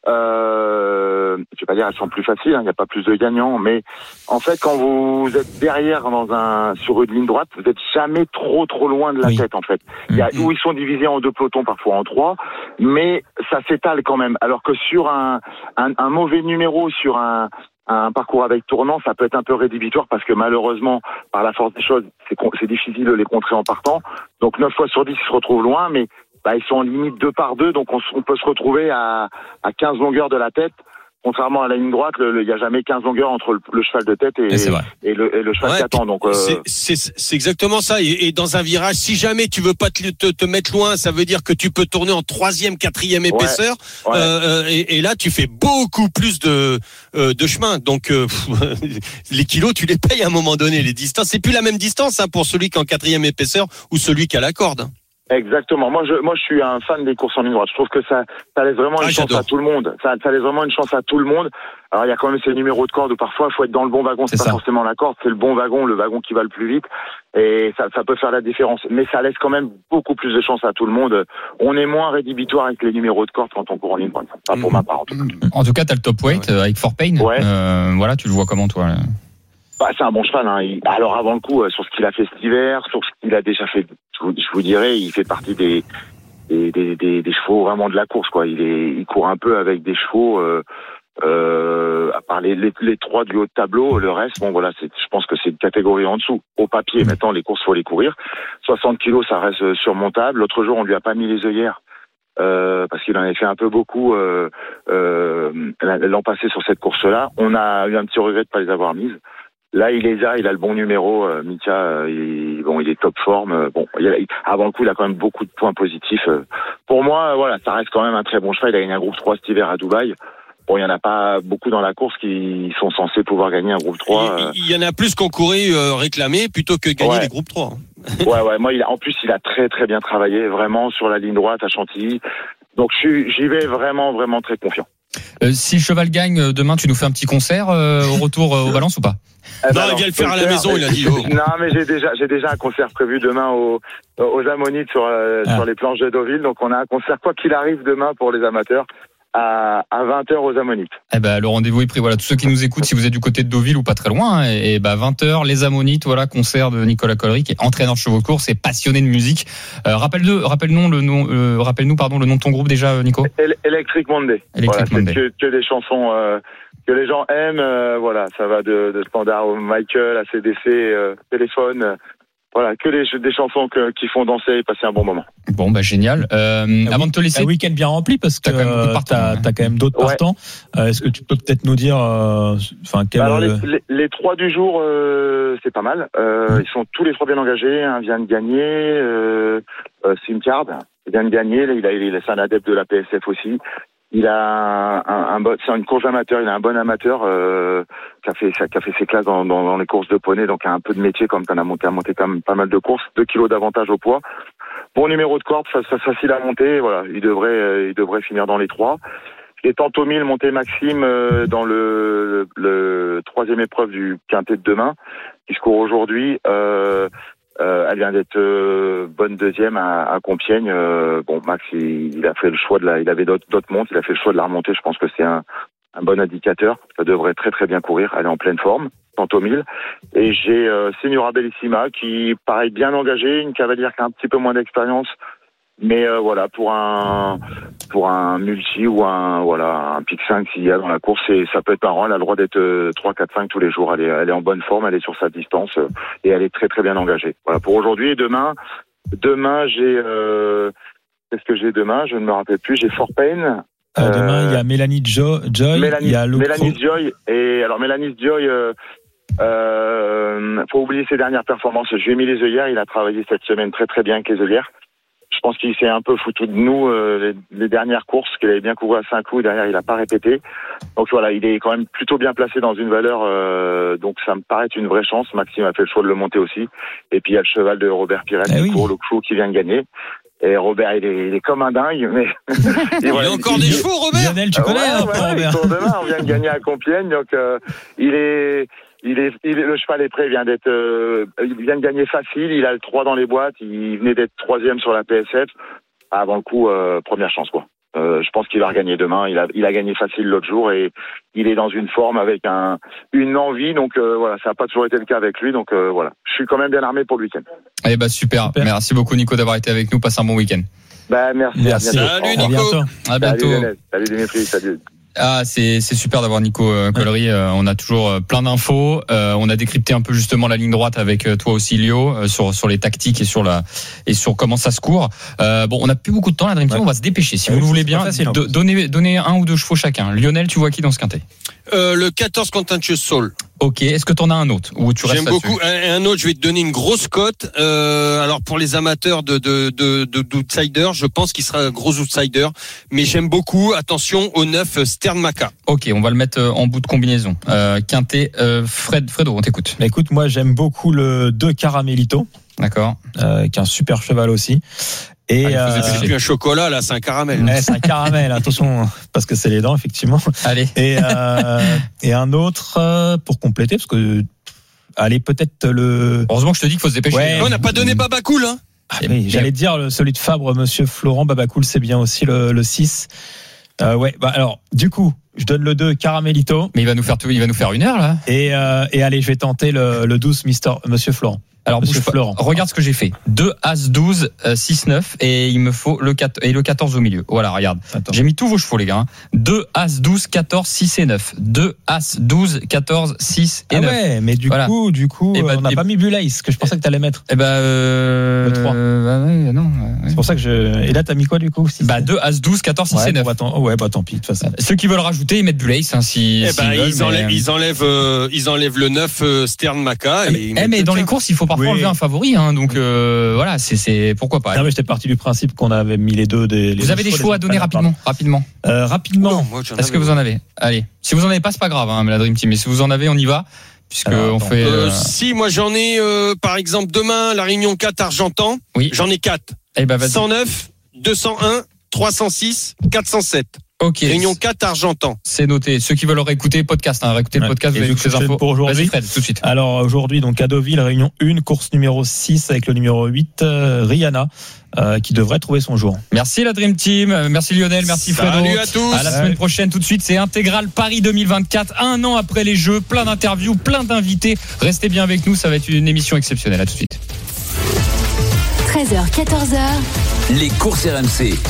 je vais pas dire elles sont plus faciles, il n'y a pas plus de gagnants, mais en fait quand vous êtes derrière sur une ligne droite, vous êtes jamais trop loin de la tête en fait. Il y a où ils sont divisés en 2 pelotons, parfois en 3, mais ça s'étale quand même. Alors que sur un mauvais numéro, sur un parcours avec tournant, ça peut être un peu rédhibitoire parce que malheureusement, par la force des choses, c'est difficile de les contrer en partant. Donc 9 fois sur 10, ils se retrouvent loin, mais ils sont en limite 2 par 2, donc on peut se retrouver à 15 longueurs de la tête. Contrairement à la ligne droite, il n'y a jamais 15 longueurs entre le cheval de tête et le cheval qui attend. Donc c'est exactement ça. Et dans un virage, si jamais tu veux pas te mettre loin, ça veut dire que tu peux tourner en 3e, 4e épaisseur. Et là, tu fais beaucoup plus de chemin. Donc les kilos, tu les payes à un moment donné. Les distances, c'est plus la même distance pour celui qui est en 4e épaisseur ou celui qui a la corde. Exactement. Moi, je suis un fan des courses en ligne droite. Je trouve que ça laisse vraiment une chance à tout le monde. Ça laisse vraiment une chance à tout le monde. Alors, il y a quand même ces numéros de corde où parfois, il faut être dans le bon wagon. C'est pas forcément la corde, c'est le bon wagon, le wagon qui va le plus vite. Et ça peut faire la différence. Mais ça laisse quand même beaucoup plus de chance à tout le monde. On est moins rédhibitoire avec les numéros de corde quand on court en ligne droite. Pas pour ma part, en tout cas. En tout cas, t'as le top weight avec Fort Payne. Ouais. Voilà, tu le vois comment, toi? C'est un bon cheval. Alors avant le coup, sur ce qu'il a fait cet hiver, sur ce qu'il a déjà fait, je vous dirais, il fait partie des chevaux vraiment de la course, quoi. Il court un peu avec des chevaux, à part les 3 du haut de tableau, le reste, je pense que c'est une catégorie en dessous. Au papier, maintenant, les courses, faut les courir. 60 kilos, ça reste surmontable. L'autre jour, on lui a pas mis les œillères. Parce qu'il en avait fait un peu beaucoup l'an passé sur cette course-là. On a eu un petit regret de pas les avoir mises. Là, il a le bon numéro. Mika, il est top forme. Avant le coup, il a quand même beaucoup de points positifs. Pour moi, ça reste quand même un très bon cheval. Il a gagné un groupe 3 cet hiver à Dubaï. Bon, il y en a pas beaucoup dans la course qui sont censés pouvoir gagner un groupe 3. Il y en a plus qu'on courait réclamer plutôt que gagner les groupes 3. Ouais. Moi, il a très très bien travaillé, vraiment sur la ligne droite à Chantilly. Donc, j'y vais vraiment vraiment très confiant. Si le cheval gagne demain, tu nous fais un petit concert au retour aux balances ou pas? Non, il vient le faire à la maison, il a dit. Non, mais j'ai déjà un concert prévu demain aux Ammonites sur les planches de Deauville. Donc on a un concert quoi qu'il arrive demain pour les amateurs à 20h aux Ammonites. Le rendez-vous est pris. Voilà, tous ceux qui nous écoutent, si vous êtes du côté de Deauville ou pas très loin, 20h les Ammonites, voilà, concert de Nicolas Collery qui est entraîneur de chevaux de course et passionné de musique. Rappelle-nous le nom de ton groupe déjà, Nico. Electric Monday. C'est que des chansons que les gens aiment. Ça va de Standard au Michael à CDC, Téléphone. Que des chansons qui font danser et passer un bon moment. Bon, génial. Avant de te laisser. Un week-end bien rempli parce que t'as quand même d'autres partants. Est-ce que tu peux peut-être nous dire, Alors, les 3 du jour, c'est pas mal. Ils sont tous les 3 bien engagés. Un vient de gagner, Simcard. Il vient de gagner. C'est un adepte de la PSF aussi. Il a c'est une course amateur. Il a un bon amateur qui a fait ses classes dans les courses de poney, donc il a un peu de métier comme qu'on a monté quand même pas mal de courses. 2 kilos d'avantage au poids. Bon numéro de corde, ça facile à monter. Voilà, il devrait finir dans les 3. Et Tantomil, monté Maxime dans le 3e épreuve du quintet de demain, qui se court aujourd'hui. Elle vient d'être bonne 2e à Compiègne. Max, il a fait le choix il avait d'autres montes. Il a fait le choix de la remonter. Je pense que c'est un bon indicateur. Ça devrait très très bien courir. Elle est en pleine forme, tant au 1000. Et j'ai Signora Bellissima qui paraît bien engagée, une cavalière qui a un petit peu moins d'expérience. Mais voilà, pour un multi ou un pick 5 s'il y a dans la course, ça peut être marrant. Elle a le droit d'être 3, 4, 5 tous les jours. Elle est en bonne forme, elle est sur sa distance et elle est très très bien engagée. Voilà pour aujourd'hui. Et demain j'ai qu'est-ce que j'ai demain? Je ne me rappelle plus. J'ai Fort Payne. Demain il y a Mélanie Joy. Il y a Mélanie Joy. Et alors Mélanie Joy. Faut oublier ses dernières performances. Je lui ai mis les œillères. Il a travaillé cette semaine très très bien avec les œillères. Je pense qu'il s'est un peu foutu de nous les dernières courses, qu'il avait bien couru à 5 coups, derrière il a pas répété. Donc voilà, il est quand même plutôt bien placé dans une valeur, donc ça me paraît une vraie chance. Maxime a fait le choix de le monter aussi. Et puis il y a le cheval de Robert Pirenne qui court le chevaux qui vient de gagner. Et Robert, il est comme un dingue, mais il a encore des chevaux, Robert. Lionel, tu connais Robert. Il court demain, on vient de gagner à Compiègne, donc le cheval est prêt, il vient de gagner facile, il a le 3 dans les boîtes, il venait d'être 3e sur la PSF. Avant le coup, première chance, quoi. Je pense qu'il va regagner demain, il a gagné facile l'autre jour et il est dans une forme avec une envie, donc voilà, ça n'a pas toujours été le cas avec lui, donc voilà. Je suis quand même bien armé pour le week-end. Eh ben super. Merci beaucoup Nico d'avoir été avec nous, passe un bon week-end. Merci. À bientôt. Salut Nico. À bientôt. Salut Dimitri, salut. Ah, c'est super d'avoir Nico Collery. On a toujours plein d'infos. On a décrypté un peu justement la ligne droite avec toi aussi, Lio, sur les tactiques et sur comment ça se court. Bon, on n'a plus beaucoup de temps, la Dream Team. On va se dépêcher. Si vous le voulez bien, donnez un ou deux chevaux chacun. Lionel, tu vois qui dans ce quintet? Le 14 Contentious Soul. Ok. Est-ce que t'en as un autre ou tu restes là-dessus? J'aime beaucoup un autre. Je vais te donner une grosse cote. Alors pour les amateurs d'outsider, je pense qu'il sera un gros outsider. Mais j'aime beaucoup. Attention au 9 Stern Maca. Ok, on va le mettre en bout de combinaison. Quintet, Fredo, on t'écoute. Mais écoute, moi j'aime beaucoup le 2 Caramelito. D'accord. Qui est un super cheval aussi. Et c'est plus un chocolat là, c'est un caramel. Ouais, c'est un caramel, attention, parce que c'est les dents effectivement. Allez. Et un autre pour compléter, parce que allez peut-être le. Heureusement que je te dis qu'il faut se dépêcher. Ouais, on n'a pas donné Babacool, hein. Oui, j'allais dire celui de Fabre, Monsieur Florent Babacool, c'est bien aussi le 6. Ouais, bah alors du coup, je donne le 2 Caramelito. Mais il va nous faire une heure là. Et allez, je vais tenter le 12 Monsieur Florent. Alors, regarde ce que j'ai fait. 2, As, 12, 6, 9, et il me faut le 14 au milieu. Voilà, regarde. Attends. J'ai mis tous vos chevaux, les gars. 2, As, 12, 14, 6 et 9. 2, As, 12, 14, 6 et 9. Ouais, mais du coup, on n'a pas mis Bulace, que je pensais que t'allais mettre. Le 3. Non. C'est pour ça que Et là, t'as mis quoi, du coup? 2, As, 12, 14, 6 et 9. Tant pis, de toute façon. Ceux qui veulent rajouter, ils mettent Bulace, ils enlèvent le 9 Stern Maca. Mais dans les courses, il faut parfois enlever un favori, hein, donc voilà, c'est pourquoi pas. Non, mais j'étais parti du principe qu'on avait mis les deux. Vous avez des chevaux à donner rapidement. Rapidement. Est-ce que vous en avez? Allez, si vous en avez pas, c'est pas grave, hein, la Dream Team. Mais si vous en avez, on y va, puisque on fait. Si moi j'en ai, par exemple demain la Réunion 4 Argentan. Oui. J'en ai 4. 109, 201, 306, 407. Ok. Réunion 4 Argentan. C'est noté. Ceux qui veulent réécouter le podcast, réécouter le podcast, vous avez toutes les infos. Pour aujourd'hui. Vas-y Fred, tout de suite. Alors aujourd'hui, donc à Deauville, Réunion 1, course numéro 6 avec le numéro 8, Rihanna, qui devrait trouver son jour. Merci la Dream Team, merci Lionel, merci Fredo. Salut à tous. À la semaine prochaine, tout de suite, c'est Intégral Paris 2024, un an après les Jeux, plein d'interviews, plein d'invités. Restez bien avec nous, ça va être une émission exceptionnelle. À tout de suite. 13h, 14h. Les courses RMC.